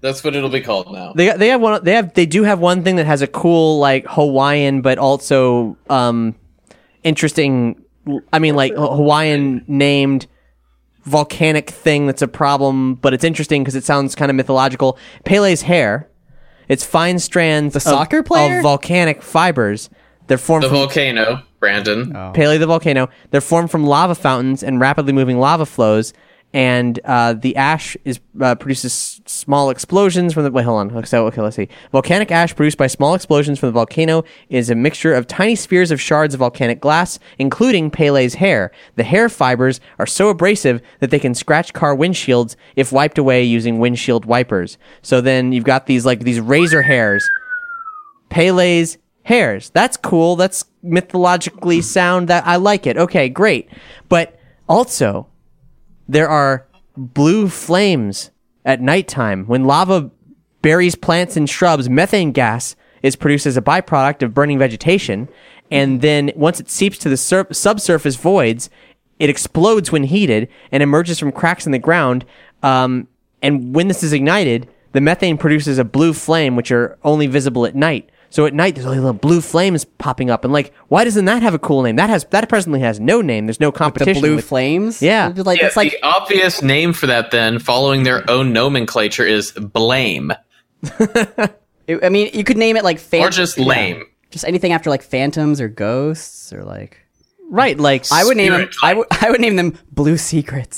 Speaker 5: That's what it'll be called now.
Speaker 4: They do have one thing that has a cool like Hawaiian, but also interesting. I mean, like Hawaiian named volcanic thing that's a problem, but it's interesting because it sounds kind of mythological. Pele's hair. It's fine strands
Speaker 3: soccer player?
Speaker 4: of volcanic fibers. They're formed
Speaker 5: The
Speaker 4: from
Speaker 5: volcano, Brandon.
Speaker 4: Pele the volcano. They're formed from lava fountains and rapidly moving lava flows. And the ash produces small explosions from the... Wait, hold on. Okay, let's see. Volcanic ash produced by small explosions from the volcano is a mixture of tiny spheres of shards of volcanic glass, including Pele's hair. The hair fibers are so abrasive that they can scratch car windshields if wiped away using windshield wipers. So then you've got these razor hairs. Pele's hairs. That's cool. That's mythologically sound. That I like it. Okay, great. But also... there are blue flames at nighttime. When lava buries plants and shrubs, methane gas is produced as a byproduct of burning vegetation. And then once it seeps to the subsurface voids, it explodes when heated and emerges from cracks in the ground. And when this is ignited, the methane produces a blue flame, which are only visible at night. So at night, there's only little blue flames popping up. And why doesn't that have a cool name? That presently has no name. There's no competition.
Speaker 3: The blue flames?
Speaker 4: Yeah.
Speaker 3: It's like
Speaker 5: The obvious name for that then, following their own nomenclature, is blame.
Speaker 3: I mean, you could name it like...
Speaker 5: Or just lame.
Speaker 3: Just anything after like phantoms or ghosts or like...
Speaker 4: Right, like...
Speaker 3: I would name them...
Speaker 5: Spirit
Speaker 3: I would name them Blue Secrets.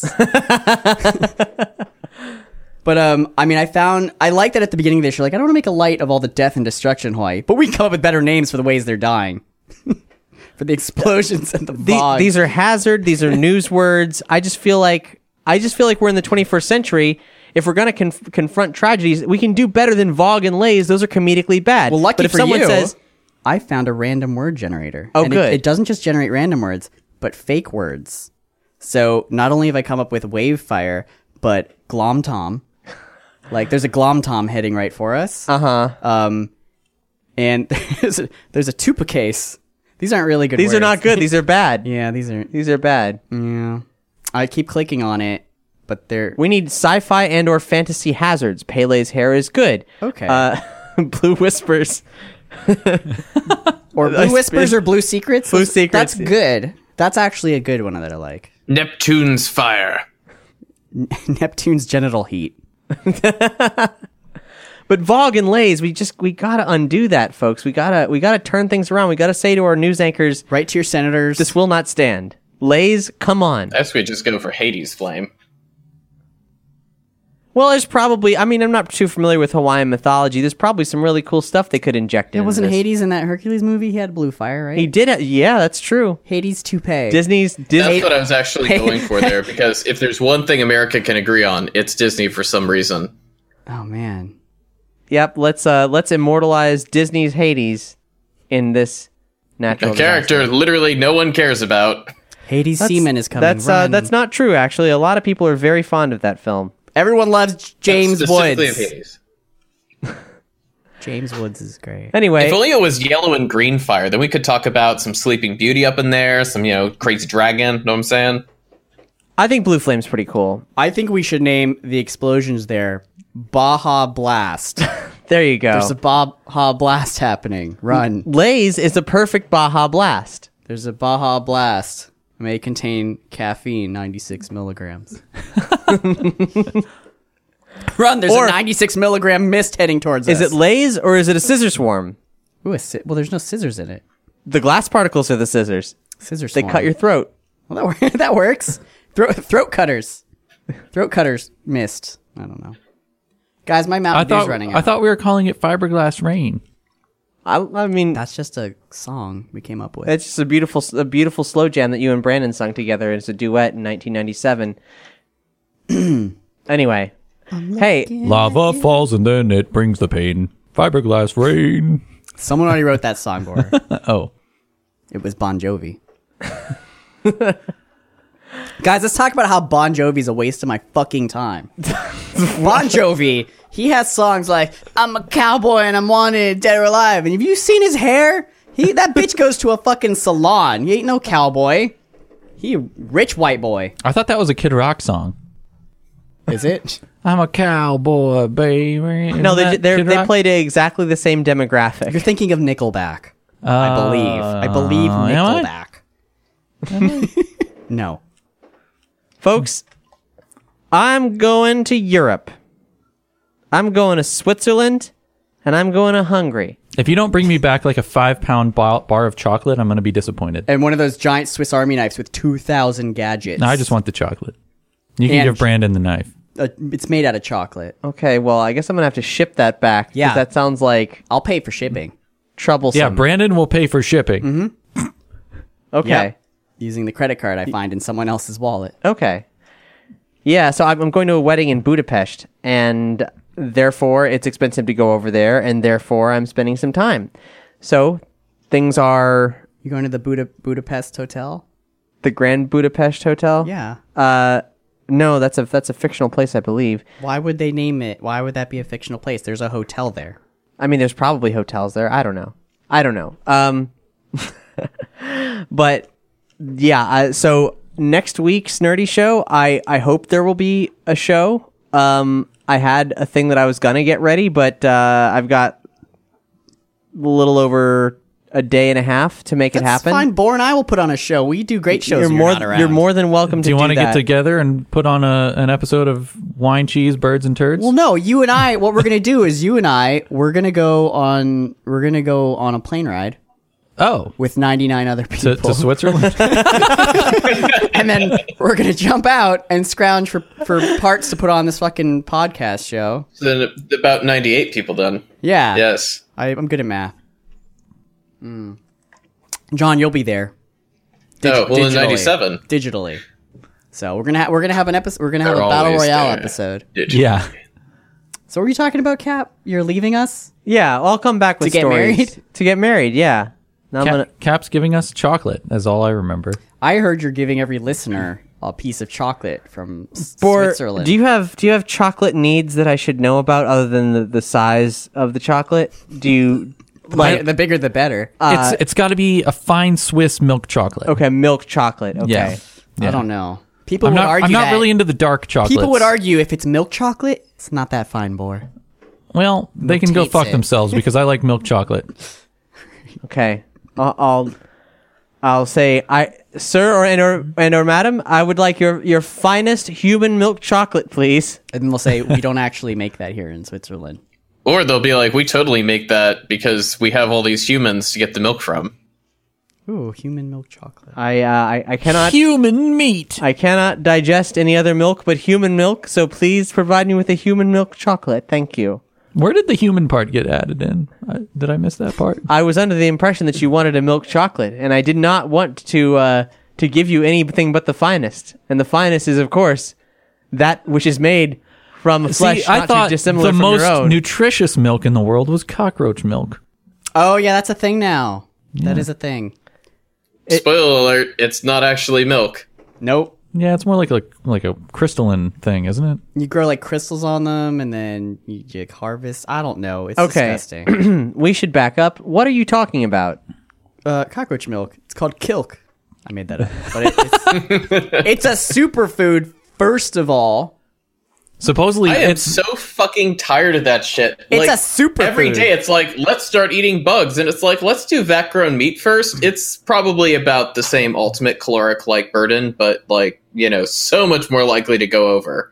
Speaker 3: But, I mean, I like that at the beginning of this, you're like, I don't want to make a light of all the death and destruction in Hawaii, but we come up with better names for the ways they're dying. For the explosions and the fog.
Speaker 4: These are hazard, these are news words. I just feel like we're in the 21st century. If we're going to confront tragedies, we can do better than Vogue and Lays. Those are comedically bad.
Speaker 3: Well, lucky
Speaker 4: but if
Speaker 3: for
Speaker 4: someone
Speaker 3: you,
Speaker 4: says,
Speaker 3: I found a random word generator.
Speaker 4: Oh,
Speaker 3: and
Speaker 4: good.
Speaker 3: It doesn't just generate random words, but fake words. So not only have I come up with Wavefire, but Glom-Tom. Like, there's a Glom-Tom heading right for us.
Speaker 4: uh-huh.
Speaker 3: And there's a Tupa case. These aren't really good
Speaker 4: These
Speaker 3: words.
Speaker 4: are not good. These are bad.
Speaker 3: Yeah, these
Speaker 4: These are bad.
Speaker 3: Yeah. I keep clicking on it, but they're...
Speaker 4: We need sci-fi and or fantasy hazards. Pele's hair is good.
Speaker 3: Okay.
Speaker 4: Blue Whispers.
Speaker 3: Or Blue Whispers or Blue Secrets.
Speaker 4: Blue Secrets.
Speaker 3: That's good. That's actually a good one that I like.
Speaker 5: Neptune's fire.
Speaker 3: Neptune's genital heat.
Speaker 4: But Vogue and Lays, we gotta undo that, folks. We gotta turn things around. We gotta say to our news anchors,
Speaker 3: Write to your senators.
Speaker 4: this will not stand. Lays, come on.
Speaker 5: That's we just go for Hades flame.
Speaker 4: Well, there's probably, I mean, I'm not too familiar with Hawaiian mythology. There's probably some really cool stuff they could inject in.
Speaker 3: It wasn't Hades in that Hercules movie? He had blue fire, right?
Speaker 4: He did, yeah, that's true.
Speaker 3: Hades toupee.
Speaker 4: Disney.
Speaker 5: That's what I was actually going for there, because if there's one thing America can agree on, it's Disney for some reason.
Speaker 3: Oh, man.
Speaker 4: Yep, let's immortalize Disney's Hades in this natural
Speaker 5: A character literally no one cares about.
Speaker 3: Hades semen is coming.
Speaker 4: That's not true, actually. A lot of people are very fond of that film.
Speaker 3: Everyone loves James
Speaker 5: Specifically
Speaker 3: Woods.
Speaker 5: of Hades.
Speaker 3: James Woods is great.
Speaker 4: Anyway,
Speaker 5: If only it was yellow and green fire, then we could talk about some Sleeping Beauty up in there, some, crazy dragon, know what I'm saying?
Speaker 4: I think Blue Flame's pretty cool.
Speaker 3: I think we should name the explosions there Baja Blast.
Speaker 4: There you go.
Speaker 3: There's a Baja Blast happening. Run.
Speaker 4: Lay's is a perfect Baja Blast.
Speaker 3: There's a Baja Blast. May contain caffeine, 96 milligrams. Run, there's a 96 milligram mist heading towards us.
Speaker 4: Is it Lay's or is it a scissor swarm?
Speaker 3: Ooh, well, there's no scissors in it.
Speaker 4: The glass particles are the scissors.
Speaker 3: Scissors.
Speaker 4: They cut your throat.
Speaker 3: Well, that works. Throat cutters. Throat cutters mist. I don't know. Guys, my Mountain Dew's running out.
Speaker 6: I thought we were calling it fiberglass rain.
Speaker 4: I mean,
Speaker 3: That's just a song we came up with.
Speaker 4: it's just a beautiful slow jam that you and Brandon sung together as a duet in 1997. Anyway, hey,
Speaker 6: Lava falls and then it brings the pain. Fiberglass rain.
Speaker 3: Someone already wrote that song for her.
Speaker 6: Oh.
Speaker 3: It was Bon Jovi. Guys, let's talk about how Bon Jovi's a waste of my fucking time. Bon Jovi, he has songs like, I'm a cowboy and I'm wanted dead or alive. And have you seen his hair? That bitch goes to a fucking salon. He ain't no cowboy. He a rich white boy.
Speaker 6: I thought that was a Kid Rock song.
Speaker 7: Is it?
Speaker 2: I'm a cowboy, baby.
Speaker 4: No, they play to exactly the same demographic.
Speaker 7: You're thinking of Nickelback. I believe Nickelback. No.
Speaker 4: Folks, I'm going to Europe. I'm going to Switzerland, and I'm going to Hungary.
Speaker 2: If you don't bring me back like a 5-pound bar of chocolate, I'm going to be disappointed.
Speaker 7: And one of those giant Swiss Army knives with 2,000 gadgets.
Speaker 2: No, I just want the chocolate. You can give Brandon the knife.
Speaker 7: It's made out of chocolate.
Speaker 4: Okay, well, I guess I'm going to have to ship that back.
Speaker 7: Yeah.
Speaker 4: That sounds like
Speaker 7: I'll pay for shipping.
Speaker 4: troublesome.
Speaker 2: Yeah, Brandon will pay for shipping.
Speaker 7: Mm-hmm.
Speaker 4: Okay.
Speaker 7: Yep. Using the credit card I find in someone else's wallet.
Speaker 4: Okay. Yeah, so I'm going to a wedding in Budapest, and therefore it's expensive to go over there, and therefore I'm spending some time. So things are...
Speaker 7: You going to the Budapest Hotel?
Speaker 4: The Grand Budapest Hotel?
Speaker 7: Yeah.
Speaker 4: No, that's a fictional place, I believe.
Speaker 7: Why would they name it? Why would that be a fictional place? There's a hotel there.
Speaker 4: I mean, there's probably hotels there. I don't know. But yeah, so next week's Nerdy Show, I hope there will be a show. I had a thing that I was gonna get ready, but I've got a little over a day and a half to make it happen.
Speaker 7: Fine, Boar and I will put on a show. We do great shows.
Speaker 4: You're more than welcome to do that.
Speaker 2: Do you want to get together and put on an episode of Wine, Cheese, Birds, and Turds?
Speaker 7: Well, no. You and I. What we're gonna do is we're gonna go on a plane ride.
Speaker 2: Oh,
Speaker 7: with 99 other people
Speaker 2: to Switzerland,
Speaker 7: and then we're gonna jump out and scrounge for parts to put on this fucking podcast show.
Speaker 5: So then about 98 people then.
Speaker 7: Yeah.
Speaker 5: Yes.
Speaker 7: I'm good at math. John, you'll be there.
Speaker 5: In 97.
Speaker 7: Digitally. So we're gonna have an episode. We're gonna have a battle royale episode.
Speaker 5: Digitally.
Speaker 2: Yeah.
Speaker 7: So what were you talking about, Cap? You're leaving us?
Speaker 4: Yeah, I'll come back with
Speaker 7: to
Speaker 4: stories.
Speaker 7: Get married?
Speaker 4: To get married, yeah. Now
Speaker 2: Cap's giving us chocolate. That's all I remember.
Speaker 7: I heard you're giving every listener a piece of chocolate from Switzerland.
Speaker 4: Do you have chocolate needs that I should know about other than the size of the chocolate? Do you
Speaker 7: the bigger the better?
Speaker 2: It's got to be a fine Swiss milk chocolate.
Speaker 4: Okay, milk chocolate. Okay.
Speaker 2: Yeah.
Speaker 7: I don't know. People
Speaker 2: I'm
Speaker 7: would
Speaker 2: not,
Speaker 7: argue
Speaker 2: I'm not
Speaker 7: that
Speaker 2: really into the dark chocolates.
Speaker 7: people would argue if it's milk chocolate, it's not that fine, Boar.
Speaker 2: Well, they can go
Speaker 7: taints
Speaker 2: fuck
Speaker 7: it.
Speaker 2: themselves because I like milk chocolate.
Speaker 4: Okay. I'll say, sir or madam, I would like your finest human milk chocolate, please.
Speaker 7: And then they'll say we don't actually make that here in Switzerland.
Speaker 5: Or they'll be like, we totally make that because we have all these humans to get the milk from.
Speaker 7: Ooh, human milk chocolate.
Speaker 4: I cannot
Speaker 2: Human meat.
Speaker 4: I cannot digest any other milk but human milk, so please provide me with a human milk chocolate. Thank you.
Speaker 2: Where did the human part get added in? Did I miss that part?
Speaker 4: I was under the impression that you wanted a milk chocolate, and I did not want to give you anything but the finest. And the finest is, of course, that which is made from a flesh
Speaker 2: I
Speaker 4: not
Speaker 2: thought
Speaker 4: too dissimilar
Speaker 2: the
Speaker 4: from
Speaker 2: most
Speaker 4: your own.
Speaker 2: nutritious milk in the world was cockroach milk.
Speaker 7: Oh yeah, that's a thing now. Yeah. That is a thing.
Speaker 5: Spoiler alert, it's not actually milk.
Speaker 7: Nope.
Speaker 2: Yeah, it's more like a crystalline thing, isn't it?
Speaker 7: You grow like crystals on them, and then you harvest. I don't know. It's disgusting.
Speaker 4: We should back up. What are you talking about?
Speaker 7: Cockroach milk. It's called Kilk. I made that up, but it's a superfood. First of all,
Speaker 2: Supposedly,
Speaker 5: I am so fucking tired of that shit.
Speaker 7: It's a superfood.
Speaker 5: Every day it's like, let's start eating bugs. And it's like, let's do vat-grown meat first. It's probably about the same ultimate caloric burden, but so much more likely to go over.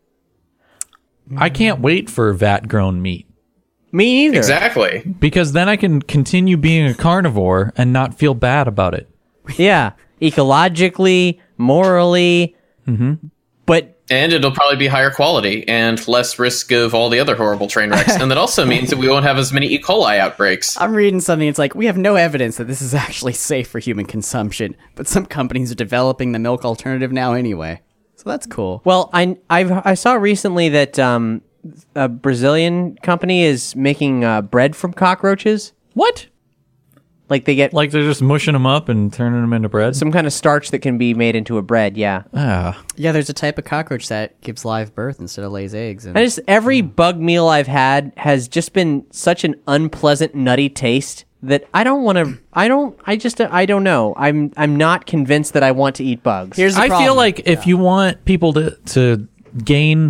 Speaker 2: I can't wait for vat-grown meat.
Speaker 4: Me either.
Speaker 5: Exactly.
Speaker 2: Because then I can continue being a carnivore and not feel bad about it.
Speaker 4: Yeah. Ecologically, morally.
Speaker 2: Mm-hmm.
Speaker 4: But
Speaker 5: And it'll probably be higher quality and less risk of all the other horrible train wrecks. And that also means that we won't have as many E. coli outbreaks.
Speaker 7: I'm reading something. It's like we have no evidence that this is actually safe for human consumption, but some companies are developing the milk alternative now anyway. So that's cool.
Speaker 4: well, I saw recently that a Brazilian company is making bread from cockroaches.
Speaker 2: What?
Speaker 4: Like they get
Speaker 2: Like they're just mushing them up and turning them into bread?
Speaker 4: some kind of starch that can be made into a bread. Yeah.
Speaker 7: Yeah, there's a type of cockroach that gives live birth instead of lays eggs. And
Speaker 4: Every bug meal I've had has just been such an unpleasant, nutty taste that I don't want to. I don't know. I'm not convinced that I want to eat bugs.
Speaker 7: here's the
Speaker 2: I
Speaker 7: problem.
Speaker 2: feel like if you want people to gain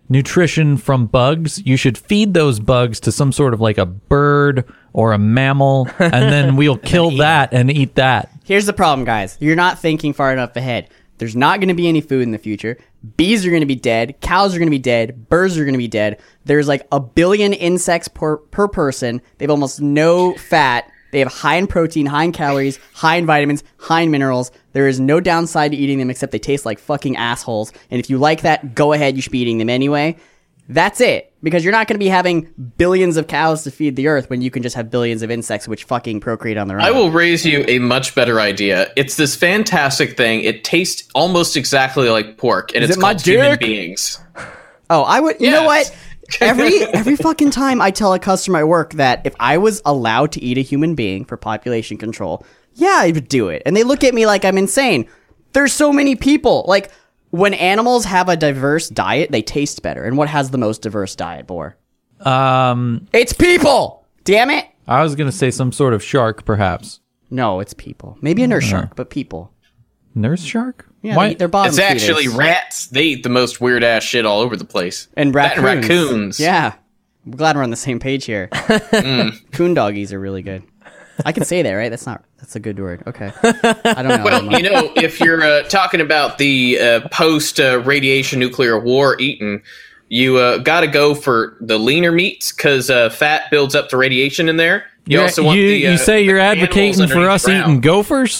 Speaker 2: nutrition from bugs, you should feed those bugs to some sort of like a bird or a mammal, and then we'll kill that and eat that.
Speaker 7: Here's the problem, guys. You're not thinking far enough ahead. There's not going to be any food in the future. Bees are going to be dead. Cows are going to be dead. Birds are going to be dead. There's like 1 billion insects per person. They have almost no fat. They have high in protein, high in calories, high in vitamins, high in minerals. There is no downside to eating them except they taste like fucking assholes. And if you like that, go ahead. You should be eating them anyway. That's it. Because you're not going to be having billions of cows to feed the earth when you can just have billions of insects which fucking procreate on their own.
Speaker 5: I will raise you a much better idea. It's this fantastic thing. It tastes almost exactly like pork, and it's called human beings.
Speaker 7: Oh, I would. You know what? Every fucking time I tell a customer at work that if I was allowed to eat a human being for population control, yeah, I would do it. And they look at me like I'm insane. There's so many people. Like, when animals have a diverse diet, they taste better. And what has the most diverse diet, Boar? It's people! Damn it!
Speaker 2: I was going to say some sort of shark, perhaps.
Speaker 7: No, it's people. Maybe a nurse shark, but people.
Speaker 2: Nurse shark?
Speaker 7: Yeah,
Speaker 2: Why?
Speaker 7: they're bottom
Speaker 5: It's actually
Speaker 7: feeders.
Speaker 5: rats. They eat the most weird ass shit all over the place.
Speaker 7: And
Speaker 5: That
Speaker 7: raccoons.
Speaker 5: and raccoons.
Speaker 7: Yeah. I'm glad we're on the same page here. Coon doggies are really good. I can say that, right? That's a good word. Okay. I don't know.
Speaker 5: Well, you know, if you're talking about the post-radiation nuclear war eating, you got to go for the leaner meats because fat builds up the radiation in there. You also want
Speaker 2: you say you're
Speaker 5: the
Speaker 2: advocating
Speaker 5: animals
Speaker 2: for us
Speaker 5: underneath the
Speaker 2: eating
Speaker 5: ground.
Speaker 2: gophers?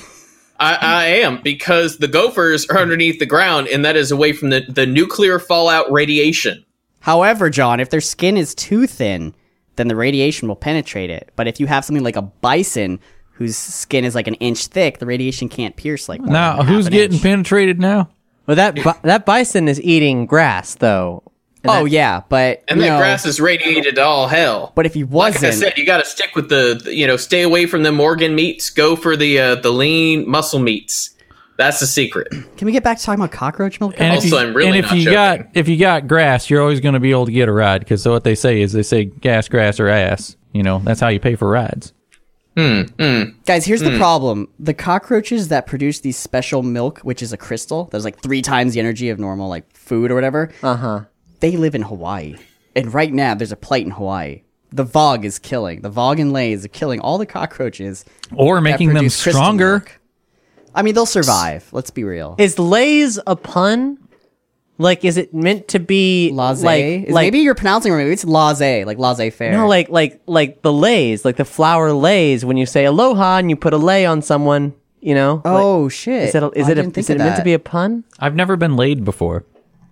Speaker 5: I am, because the gophers are underneath the ground, and that is away from the nuclear fallout radiation.
Speaker 7: However, John, if their skin is too thin, then the radiation will penetrate it. But if you have something like a bison whose skin is like an inch thick, the radiation can't pierce like more
Speaker 2: Now,
Speaker 7: than
Speaker 2: who's
Speaker 7: half an
Speaker 2: getting
Speaker 7: inch.
Speaker 2: penetrated now?
Speaker 4: Well, that bison is eating grass, though. And
Speaker 7: Oh, yeah, but
Speaker 5: And
Speaker 7: you
Speaker 5: that
Speaker 7: know,
Speaker 5: grass is radiated to all hell.
Speaker 7: But if he
Speaker 5: Like
Speaker 7: wasn't,
Speaker 5: I said, you got to stick with stay away from the organ meats. Go for the lean muscle meats. That's the secret.
Speaker 7: can we get back to talking about cockroach milk?
Speaker 2: And
Speaker 5: Also, I'm really not joking.
Speaker 2: if you got grass, you're always going to be able to get a ride because what they say is gas, grass, or ass. You know, that's how you pay for rides.
Speaker 7: Guys, here's the problem. The cockroaches that produce these special milk, which is a crystal, that's like 3 times the energy of normal like food or whatever. They live in Hawaii. And right now, there's a plight in Hawaii. The VOG is killing. The VOG and Lays are killing all the cockroaches.
Speaker 2: Or
Speaker 7: that
Speaker 2: making them
Speaker 7: produce crystal
Speaker 2: stronger.
Speaker 7: milk. I mean, they'll survive. Let's be real.
Speaker 4: Is Lay's a pun? Like, is it meant to be
Speaker 7: Laissez? Maybe you're pronouncing it wrong. Maybe it's laissez, like laissez-faire.
Speaker 4: No, like the Lays, like the flour Lays. When you say aloha and you put a lay on someone, you know.
Speaker 7: Oh,
Speaker 4: like,
Speaker 7: shit.
Speaker 4: Is it meant to be a pun?
Speaker 2: I've never been laid before.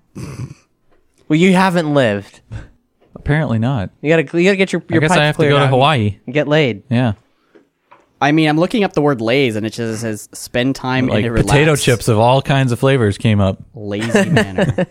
Speaker 4: Well, you haven't lived.
Speaker 2: Apparently not.
Speaker 4: You gotta get your
Speaker 2: I guess
Speaker 4: pipes
Speaker 2: I have to
Speaker 4: cleared
Speaker 2: go to
Speaker 4: out
Speaker 2: Hawaii.
Speaker 4: and get laid.
Speaker 2: Yeah.
Speaker 7: I mean, I'm looking up the word Lays, and it just says spend time
Speaker 2: Like
Speaker 7: in a
Speaker 2: potato
Speaker 7: relaxed,
Speaker 2: chips of all kinds of flavors came up.
Speaker 7: lazy manner.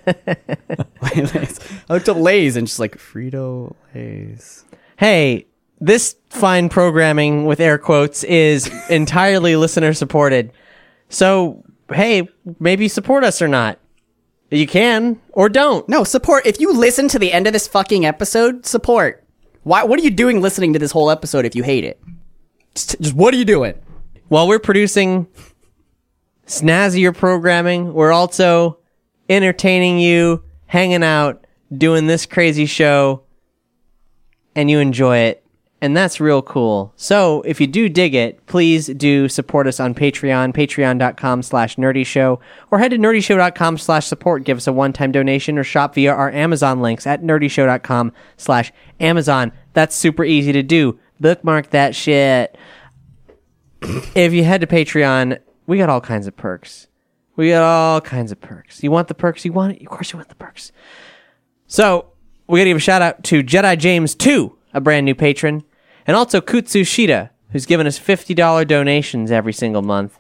Speaker 7: I looked at Lays and just like, Frito Lays.
Speaker 4: Hey, this fine programming with air quotes is entirely listener supported. So, hey, maybe support us or not. You can or don't.
Speaker 7: No, support. If you listen to the end of this fucking episode, support. What are you doing listening to this whole episode if you hate it? Just what are you doing?
Speaker 4: While we're producing snazzier programming, we're also entertaining you, hanging out, doing this crazy show, and you enjoy it. And that's real cool. So if you do dig it, please do support us on Patreon, patreon.com/nerdyshow, or head to nerdyshow.com/support. Give us a one-time donation or shop via our Amazon links at nerdyshow.com/Amazon. That's super easy to do. Bookmark that shit. If you head to Patreon, we got all kinds of perks. You want the perks? You want it? Of course you want the perks. So, we gotta give a shout out to Jedi James 2, a brand new patron, and also Kutsu Shida, who's given us $50 donations every single month.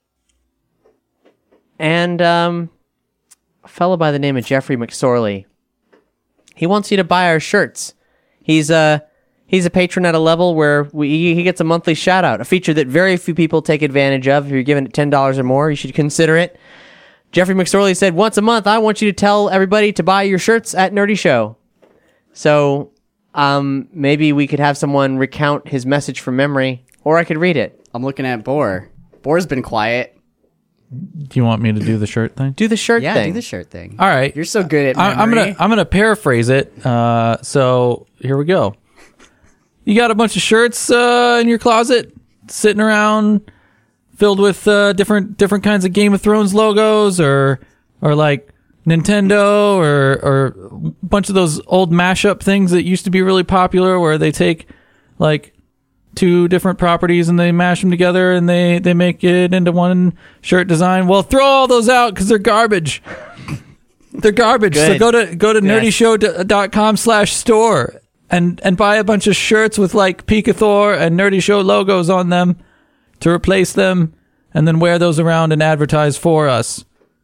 Speaker 4: And a fellow by the name of Jeffrey McSorley. He wants you to buy our shirts. He's a patron at a level where he gets a monthly shout out, a feature that very few people take advantage of. If you're giving it $10 or more, you should consider it. Jeffrey McSorley said, once a month, I want you to tell everybody to buy your shirts at Nerdy Show. So, maybe we could have someone recount his message from memory, or I could read it.
Speaker 7: I'm looking at Boar. Boar's been quiet.
Speaker 2: Do you want me to do the shirt thing?
Speaker 4: Do the shirt
Speaker 7: Yeah,
Speaker 4: thing.
Speaker 7: do the shirt thing.
Speaker 2: All right.
Speaker 7: You're so good at
Speaker 2: I'm
Speaker 7: memory.
Speaker 2: gonna paraphrase it. So here we go. You got a bunch of shirts in your closet sitting around, filled with different kinds of Game of Thrones logos, or like Nintendo, or a bunch of those old mashup things that used to be really popular, where they take like two different properties and they mash them together and they make it into one shirt design. Well, throw all those out because they're garbage. They're garbage.
Speaker 4: Good.
Speaker 2: So go to nerdyshow.com/store and buy a bunch of shirts with like Pikathor and Nerdy Show logos on them to replace them, and then wear those around and advertise for us.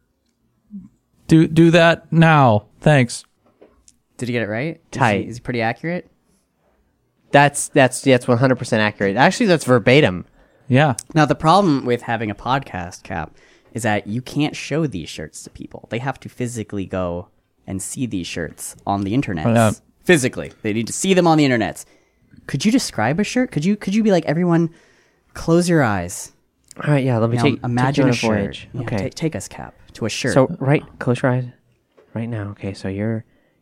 Speaker 2: Do that now. Thanks.
Speaker 7: Did you get it right?
Speaker 4: Tight.
Speaker 7: Is he pretty accurate?
Speaker 4: That's 100% accurate. Actually, that's verbatim.
Speaker 2: Yeah.
Speaker 7: Now, the problem with having a podcast, Cap, is that you can't show these shirts to people. They have to physically go and see these shirts on the internet.
Speaker 2: Yeah.
Speaker 7: Physically. They need to see them on the internet. Could you describe a shirt? Could you be like, everyone, close your eyes.
Speaker 4: All right, yeah, let me
Speaker 7: Now,
Speaker 4: take
Speaker 7: imagine
Speaker 4: take you
Speaker 7: a
Speaker 4: on
Speaker 7: shirt.
Speaker 4: voyage.
Speaker 7: Yeah,
Speaker 4: Okay.
Speaker 7: take us, Cap, to a shirt.
Speaker 4: So close your eyes right now. Okay, so you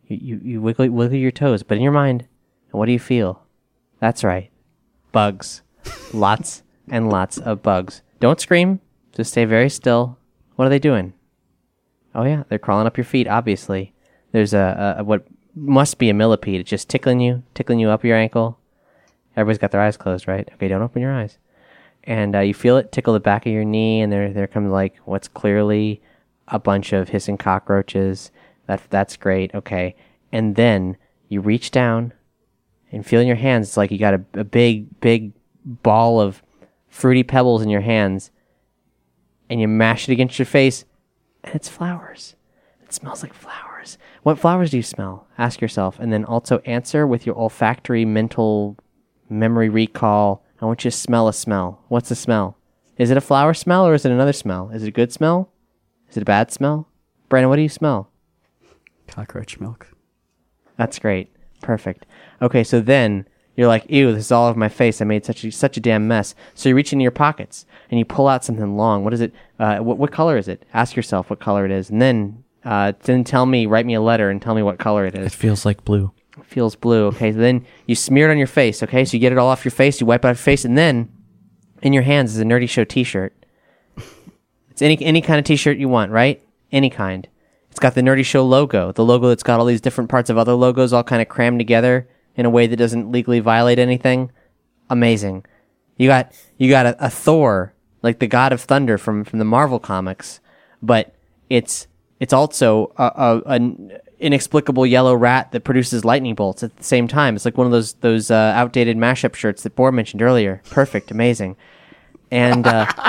Speaker 4: wiggle your toes, but in your mind, what do you feel? That's right, bugs, lots and lots of bugs. Don't scream. Just stay very still. What are they doing? Oh yeah, they're crawling up your feet. Obviously, there's a what must be a millipede. It's just tickling you up your ankle. Everybody's got their eyes closed, right? Okay, don't open your eyes. And you feel it tickle the back of your knee, and there comes like what's clearly a bunch of hissing cockroaches. That's great. Okay, and then you reach down and feel in your hands. It's like you got a big ball of fruity pebbles in your hands, and you mash it against your face, and it's flowers. It smells like flowers. What flowers do you smell? Ask yourself, and then also answer with your olfactory mental memory recall. I want you to smell a smell. What's the smell? Is it a flower smell or is it another smell? Is it a good smell? Is it a bad smell? Brandon, what do you smell?
Speaker 7: cockroach milk.
Speaker 4: That's great. Perfect. Okay, so then you're like, ew, this is all over my face. I made such a damn mess. So you reach into your pockets and you pull out something long. What is it? What color is it? Ask yourself what color it is. And then tell me, write me a letter and tell me what color it
Speaker 2: It
Speaker 4: is.
Speaker 2: feels like blue.
Speaker 4: It feels blue. Okay, so then you smear it on your face. Okay, so you get it all off your face. You wipe it off your face. And then in your hands is a Nerdy Show t-shirt. It's any kind of t-shirt you want, right? Any kind. It's got the Nerdy Show logo. The logo that's got all these different parts of other logos all kind of crammed together in a way that doesn't legally violate anything. Amazing. You got a Thor, like the god of thunder from the Marvel comics, but it's also an inexplicable yellow rat that produces lightning bolts at the same time. It's like one of those outdated mashup shirts that Boar mentioned earlier. Perfect, amazing. And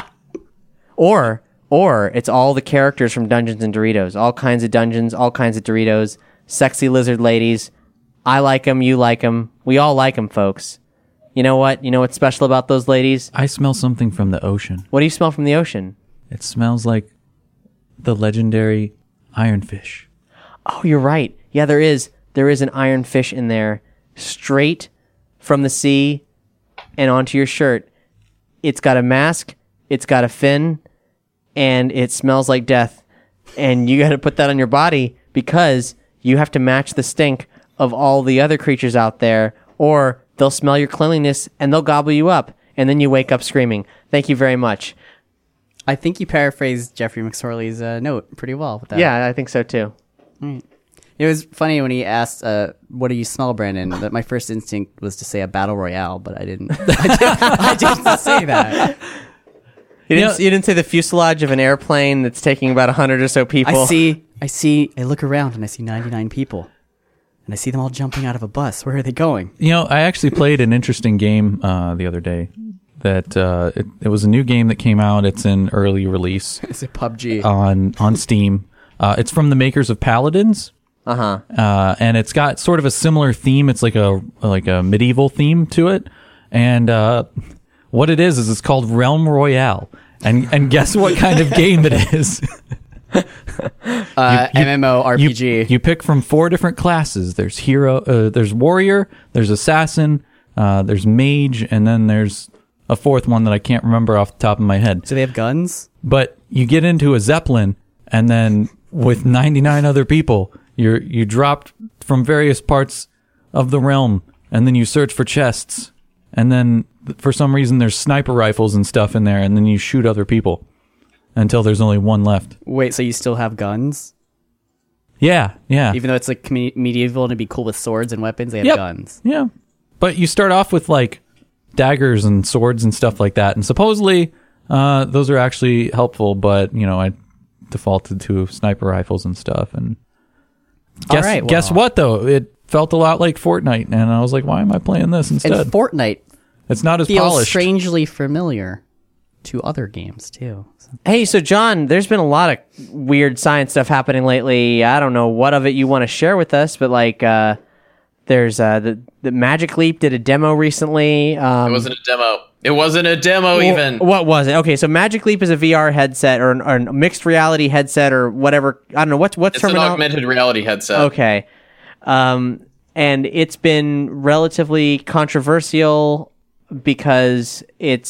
Speaker 4: or it's all the characters from Dungeons and Doritos. All kinds of dungeons, all kinds of Doritos, sexy lizard ladies. I like them, you like them. We all like them, folks. You know what? You know what's special about those ladies?
Speaker 2: I smell something from the ocean.
Speaker 4: What do you smell from the ocean?
Speaker 2: It smells like the legendary ironfish.
Speaker 4: Oh, you're right. Yeah, there is an ironfish in there, straight from the sea and onto your shirt. It's got a mask, it's got a fin, and it smells like death. And you got to put that on your body because you have to match the stink of all the other creatures out there, or they'll smell your cleanliness and they'll gobble you up, and then you wake up screaming. Thank you very much.
Speaker 7: I think you paraphrased Jeffrey McSorley's note pretty well with that.
Speaker 4: Yeah, I think so too.
Speaker 7: It was funny when he asked, what do you smell, Brandon? That my first instinct was to say a battle royale, but I didn't. I didn't say that.
Speaker 4: You didn't say the fuselage of an airplane that's taking about 100 or so people.
Speaker 7: I look around and I see 99 people. And I see them all jumping out of a bus. Where are they going?
Speaker 2: You know, I actually played an interesting game the other day. That it was a new game that came out. It's in early release.
Speaker 7: It's a PUBG.
Speaker 2: On Steam. It's from the makers of Paladins. And it's got sort of a similar theme. It's like a medieval theme to it. And what it is it's called Realm Royale. And guess what kind of game it is?
Speaker 7: MMORPG.
Speaker 2: You pick from 4 different classes. There's hero, there's warrior, there's assassin, there's mage, and then there's
Speaker 6: a fourth one that I can't remember off the top of my head.
Speaker 7: Do they have guns?
Speaker 6: But you get into a Zeppelin, and then with 99 other people, you dropped from various parts of the realm, and then you search for chests, and then for some reason there's sniper rifles and stuff in there, and then you shoot other people until there's only one left.
Speaker 7: Wait, so you still have guns?
Speaker 6: Yeah.
Speaker 7: Even though it's like medieval and it'd be cool with swords and weapons, they have guns.
Speaker 6: Yeah. But you start off with like daggers and swords and stuff like that, and supposedly those are actually helpful, but I defaulted to sniper rifles and stuff. And guess what though? It felt a lot like Fortnite, and I was like, why am I playing this instead?
Speaker 7: And Fortnite
Speaker 6: it's not as
Speaker 7: feels
Speaker 6: polished.
Speaker 7: strangely familiar to other games too.
Speaker 4: Hey, so John, there's been a lot of weird science stuff happening lately. I don't know what of it you want to share with us, but like there's the Magic Leap did a demo recently.
Speaker 5: It wasn't a demo. It wasn't a demo even.
Speaker 4: What was it? Okay, so Magic Leap is a VR headset or a mixed reality headset or whatever. I don't know what's
Speaker 5: It's an augmented reality headset.
Speaker 4: Okay. And it's been relatively controversial because it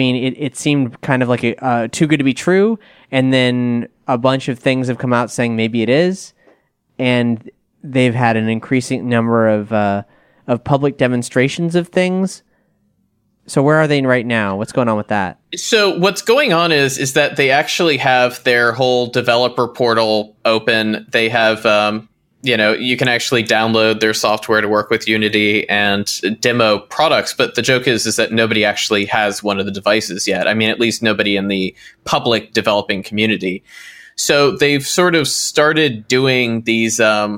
Speaker 4: seemed kind of like a too good to be true, and then a bunch of things have come out saying maybe it is, and they've had an increasing number of public demonstrations of things. So where are they right now? What's going on with that?
Speaker 5: So what's going on is that they actually have their whole developer portal open. They have you can actually download their software to work with Unity and demo products. But the joke is that nobody actually has one of the devices yet. I mean, at least nobody in the public developing community. So they've sort of started doing these,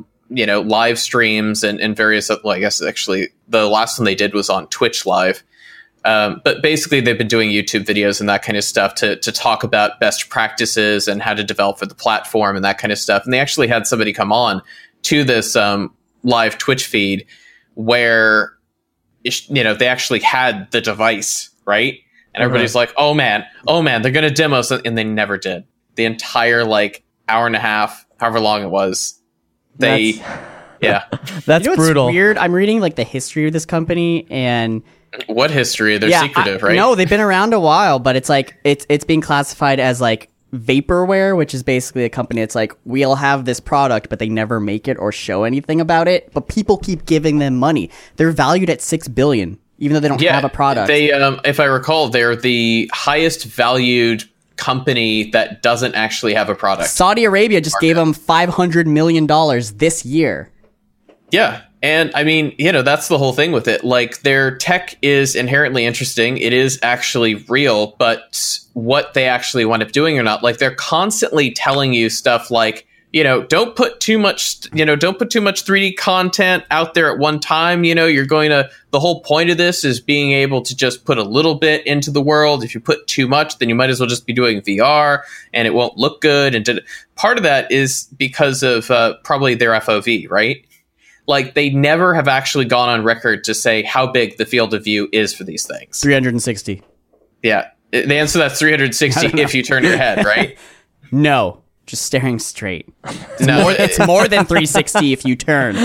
Speaker 5: live streams and various, I guess actually the last one they did was on Twitch Live. But basically they've been doing YouTube videos and that kind of stuff to talk about best practices and how to develop for the platform and that kind of stuff. And they actually had somebody come on to this live Twitch feed where they actually had the device, right? And everybody's like, oh man, they're going to demo something. And they never did. The entire hour and a half, however long it was. That's
Speaker 4: brutal.
Speaker 7: What's weird? I'm reading the history of this company and
Speaker 5: what history? They're secretive, right?
Speaker 7: No, they've been around a while, but it's it's being classified as vaporware, which is basically a company that's we'll have this product, but they never make it or show anything about it. But people keep giving them money. They're valued at $6 billion, even though they don't have a product.
Speaker 5: They, if I recall, they're the highest valued company that doesn't actually have a product.
Speaker 7: Saudi Arabia just gave them $500 million this year.
Speaker 5: Yeah. And I mean, that's the whole thing with it. Their tech is inherently interesting. It is actually real, but what they actually wind up doing or not, they're constantly telling you stuff don't put too much 3D content out there at one time. The whole point of this is being able to just put a little bit into the world. If you put too much, then you might as well just be doing VR and it won't look good. And part of that is because of probably their FOV, right? They never have actually gone on record to say how big the field of view is for these things.
Speaker 7: 360.
Speaker 5: Yeah. The answer to that's 360 if you turn your head, right?
Speaker 7: No. Just staring straight.
Speaker 5: It's
Speaker 7: more than 360 if you turn.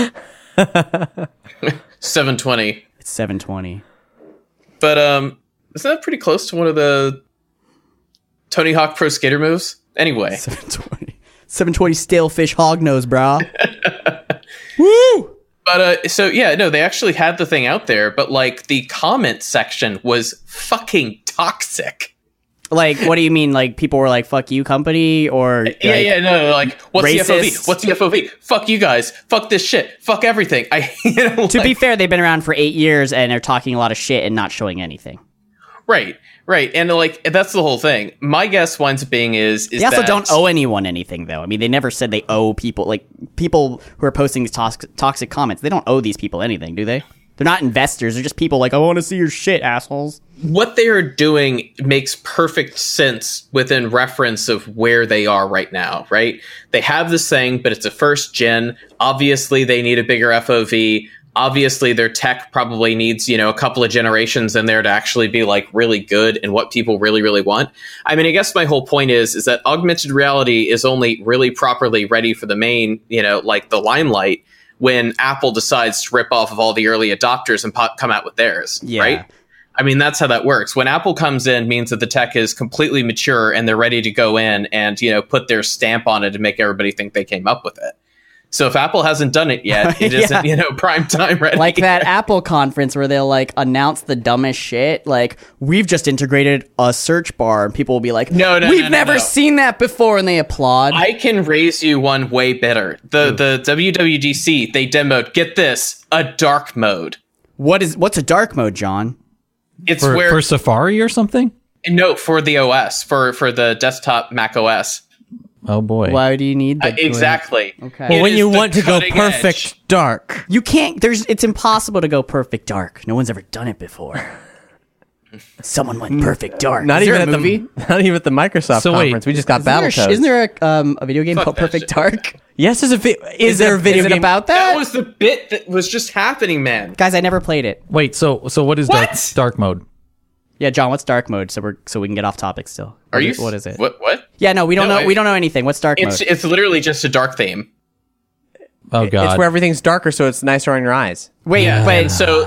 Speaker 5: 720.
Speaker 7: It's 720.
Speaker 5: But isn't that pretty close to one of the Tony Hawk Pro Skater moves? Anyway.
Speaker 7: 720. 720 stale fish hog nose, brah.
Speaker 5: Woo! But they actually had the thing out there, but the comment section was fucking toxic.
Speaker 7: What do you mean? People were fuck you company or
Speaker 5: what's racist? The FOV? What's the FOV? Fuck you guys. Fuck this shit. Fuck everything.
Speaker 7: To be fair, they've been around for 8 years and they're talking a lot of shit and not showing anything.
Speaker 5: Right. And that's the whole thing. My guess winds up being is
Speaker 7: they also don't owe anyone anything though. I mean, they never said they owe people people who are posting these toxic comments. They don't owe these people anything, do they? They're not investors. They're just people I want to see your shit, assholes.
Speaker 5: What they are doing makes perfect sense within reference of where they are right now, right? They have this thing, but it's a first gen. Obviously, they need a bigger FOV. Obviously, their tech probably needs, a couple of generations in there to actually be really good and what people really, really want. I mean, I guess my whole point is that augmented reality is only really properly ready for the main, the limelight when Apple decides to rip off of all the early adopters and come out with theirs, right? I mean, that's how that works. When Apple comes in, means that the tech is completely mature and they're ready to go in and, put their stamp on it to make everybody think they came up with it. So if Apple hasn't done it yet, it isn't, prime time ready.
Speaker 7: Like that Apple conference where they'll like announce the dumbest shit. Like, we've just integrated a search bar, and people will be like, we've never seen that before, and they applaud.
Speaker 5: I can raise you one way better. The WWDC, they demoed, get this, a dark mode.
Speaker 7: What's a dark mode, John?
Speaker 5: It's
Speaker 6: for Safari or something?
Speaker 5: No, for the OS, for the desktop Mac OS.
Speaker 6: Oh boy.
Speaker 7: Why do you need that?
Speaker 5: Exactly.
Speaker 7: Okay.
Speaker 4: Well, when you want to go perfect dark.
Speaker 7: You can't, it's impossible to go perfect dark. No one's ever done it before. Someone went perfect dark.
Speaker 4: Not
Speaker 7: Is
Speaker 4: even
Speaker 7: there
Speaker 4: at
Speaker 7: a movie?
Speaker 4: not even at the Microsoft conference. We just got Battletoads.
Speaker 7: Isn't there a video game called
Speaker 5: that
Speaker 7: Perfect
Speaker 5: shit.
Speaker 7: Dark?
Speaker 4: Yes, there's is there a video
Speaker 7: Is it
Speaker 4: game
Speaker 7: about
Speaker 5: That
Speaker 7: that?
Speaker 5: was the bit that was just happening, man.
Speaker 7: Guys, I never played it.
Speaker 6: Wait, so what is
Speaker 5: What?
Speaker 6: dark mode?
Speaker 7: Yeah, John, what's dark mode? So we can get off topic still.
Speaker 5: Are you?
Speaker 7: What is it?
Speaker 5: What?
Speaker 7: Yeah, no, we don't
Speaker 5: No,
Speaker 7: know. We don't know anything. What's dark mode?
Speaker 5: It's literally just a dark theme.
Speaker 6: Oh god.
Speaker 4: It's where everything's darker, so it's nicer on your eyes.
Speaker 7: Wait, but
Speaker 5: So,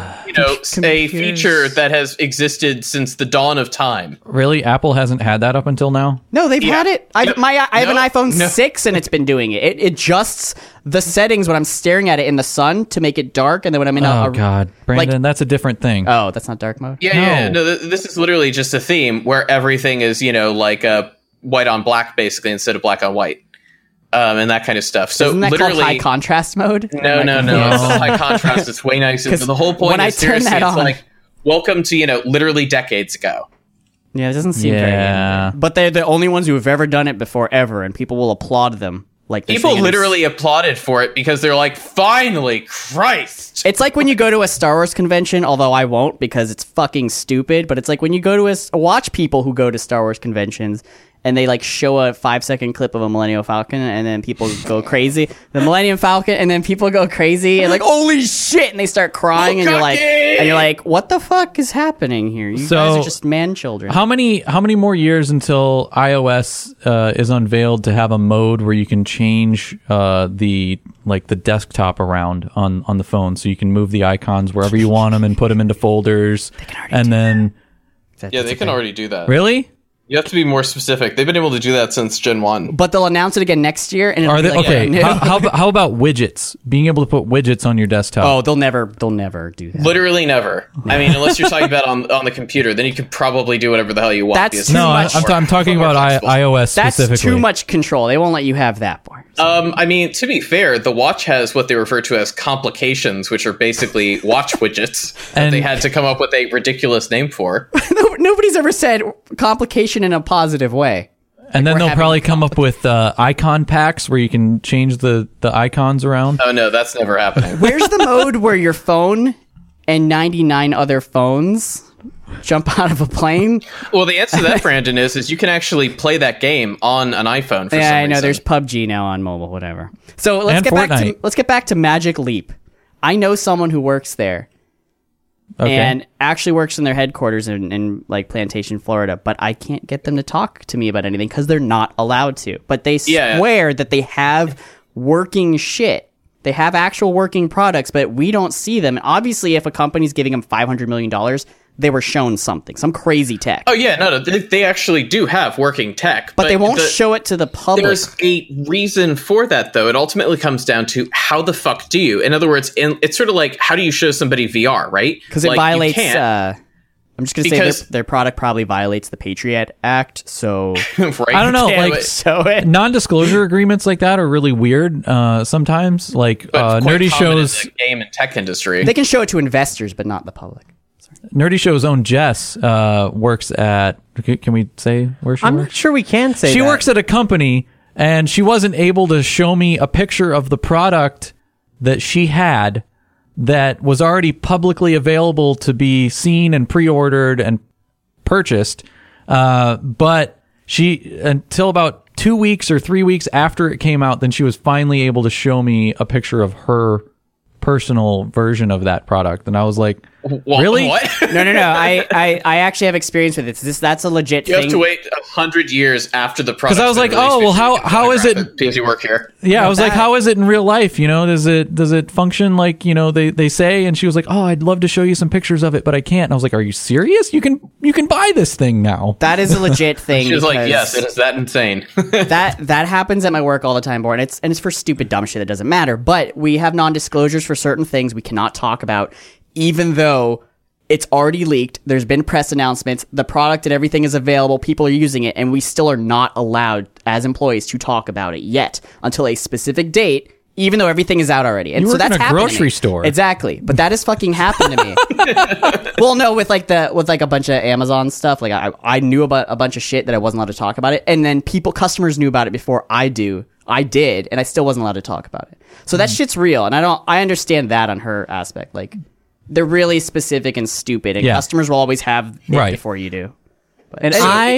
Speaker 5: a feature that has existed since the dawn of time.
Speaker 6: Really? Apple hasn't had that up until now?
Speaker 7: no, they've had it. I have an
Speaker 5: No,
Speaker 7: iPhone
Speaker 5: no.
Speaker 7: 6 and it's been doing it. It adjusts the settings when I'm staring at it in the sun to make it dark, and then when I'm in
Speaker 6: Oh god. Brandon, that's a different thing.
Speaker 7: oh, that's not dark mode.
Speaker 5: Yeah. This is literally just a theme where everything is, like white on black, basically, instead of black on white. And that kind of stuff. So
Speaker 7: Isn't that
Speaker 5: literally,
Speaker 7: called high contrast mode?
Speaker 5: no. It's not high contrast. It's way nicer.
Speaker 7: 'Cause
Speaker 5: The whole point
Speaker 7: when I
Speaker 5: is
Speaker 7: turn
Speaker 5: seriously,
Speaker 7: that
Speaker 5: it's
Speaker 7: on-
Speaker 5: like welcome to literally decades ago.
Speaker 7: Yeah, it doesn't seem
Speaker 6: Yeah.
Speaker 7: very animated. But they're the only ones who have ever done it before, ever, and people will applaud them. Like they're
Speaker 5: People
Speaker 7: saying it's-
Speaker 5: literally applauded for it because they're like, finally, Christ.
Speaker 7: It's like when you go to a Star Wars convention, although I won't because it's fucking stupid, but it's like when you go to watch people who go to Star Wars conventions and they like show a 5-second clip of a Millennium Falcon and then people go crazy. The Millennium Falcon and then people go crazy and like, holy shit, and they start crying and you're like, what the fuck is happening here? You guys are just man children.
Speaker 6: How many more years until iOS is unveiled to have a mode where you can change the desktop around on the phone, so you can move the icons wherever you want them and put them into folders, and then
Speaker 5: Yeah, they can already do that.
Speaker 6: really.
Speaker 5: You have to be more specific. They've been able to do that since Gen 1.
Speaker 7: But they'll announce it again next year and it'll
Speaker 6: Are
Speaker 7: be
Speaker 6: they
Speaker 7: like,
Speaker 6: okay?
Speaker 7: no.
Speaker 6: How about widgets? Being able to put widgets on your desktop.
Speaker 7: Oh, they'll never do that.
Speaker 5: Literally never. I mean, unless you're talking about on the computer, then you can probably do whatever the hell you want.
Speaker 7: That's
Speaker 5: because
Speaker 7: too
Speaker 6: no,
Speaker 7: much.
Speaker 6: I'm talking about iOS
Speaker 7: That's
Speaker 6: specifically.
Speaker 7: too much control. They won't let you have that part.
Speaker 5: I mean, to be fair, the watch has what they refer to as complications, which are basically watch widgets that
Speaker 6: And-
Speaker 5: they had to come up with a ridiculous name for.
Speaker 7: Nobody's ever said complication in a positive way.
Speaker 6: And then
Speaker 7: we're
Speaker 6: they'll
Speaker 7: having
Speaker 6: probably come up with icon packs where you can change the icons around.
Speaker 5: Oh no, that's never happening.
Speaker 7: Where's the mode where your phone and 99 other phones jump out of a plane?
Speaker 5: Well, the answer to that, Brandon, is you can actually play that game on an iPhone for
Speaker 7: Yeah,
Speaker 5: some
Speaker 7: I know.
Speaker 5: reason.
Speaker 7: There's PUBG now on mobile, whatever. So let's
Speaker 6: And
Speaker 7: get back to Magic Leap. I know someone who works there.
Speaker 6: Okay.
Speaker 7: And actually works in their headquarters in like Plantation, Florida, but I can't get them to talk to me about anything because they're not allowed to. But they
Speaker 5: Yeah.
Speaker 7: swear that they have working shit. They have actual working products, but we don't see them. And obviously, if a company's giving them $500 million, they were shown something, some crazy tech.
Speaker 5: Oh yeah, no, they actually do have working tech,
Speaker 7: but they won't show it to the public.
Speaker 5: There's a reason for that, though. It ultimately comes down to how the fuck do you? In other words, it's sort of like how do you show somebody VR, right?
Speaker 7: Because it
Speaker 5: Like, you
Speaker 7: violates.
Speaker 5: can't,
Speaker 7: I'm just gonna say their product probably violates the Patriot Act. So
Speaker 5: right?
Speaker 6: I don't know,
Speaker 5: Yeah,
Speaker 6: like
Speaker 5: but-
Speaker 7: show it.
Speaker 6: non-disclosure agreements like that are really weird. Sometimes, like
Speaker 5: but quite
Speaker 6: Nerdy
Speaker 5: common in
Speaker 6: Show's
Speaker 5: the game and tech industry.
Speaker 7: They can show it to investors, but not the public.
Speaker 6: Nerdy Show's own Jess works at. Can we say where she
Speaker 4: I'm
Speaker 6: works?
Speaker 4: not sure we can say
Speaker 6: She
Speaker 4: that.
Speaker 6: works at a company, and she wasn't able to show me a picture of the product that she had that was already publicly available to be seen and pre-ordered and purchased. But she, until about 2 weeks or 3 weeks after it came out, then she was finally able to show me a picture of her personal version of that product. And I was like, Really?
Speaker 5: What?
Speaker 7: No. I actually have experience with it. That's a legit
Speaker 5: You
Speaker 7: thing.
Speaker 5: have to wait 100 years after the product.
Speaker 6: Because I was like, oh, well, how is it?
Speaker 5: Because you work here.
Speaker 6: Yeah, I was like, how is it in real life? You know, does it function like, you know, they say? And she was like, oh, I'd love to show you some pictures of it, but I can't. And I was like, are you serious? You can buy this thing now.
Speaker 7: That is a legit thing.
Speaker 5: She was like,
Speaker 7: because
Speaker 5: yes, it is that insane.
Speaker 7: that happens at my work all the time, Born. It's for stupid dumb shit that doesn't matter. But we have non-disclosures for certain things we cannot talk about, even though it's already leaked. There's been press announcements. The product and everything is available. People are using it, and we still are not allowed as employees to talk about it yet until a specific date, even though everything is out already. And
Speaker 6: You
Speaker 7: so
Speaker 6: work
Speaker 7: that's
Speaker 6: in a
Speaker 7: happened to
Speaker 6: grocery
Speaker 7: me.
Speaker 6: store.
Speaker 7: Exactly. But that has fucking happened to me. Well, no, with like a bunch of Amazon stuff. Like I knew about a bunch of shit that I wasn't allowed to talk about it, and then customers knew about it before I did, and I still wasn't allowed to talk about it. So that shit's real, and I understand that on her aspect. Like, they're really specific and stupid, and
Speaker 6: Yeah.
Speaker 7: customers will always have it
Speaker 6: Right.
Speaker 7: before you do.
Speaker 4: And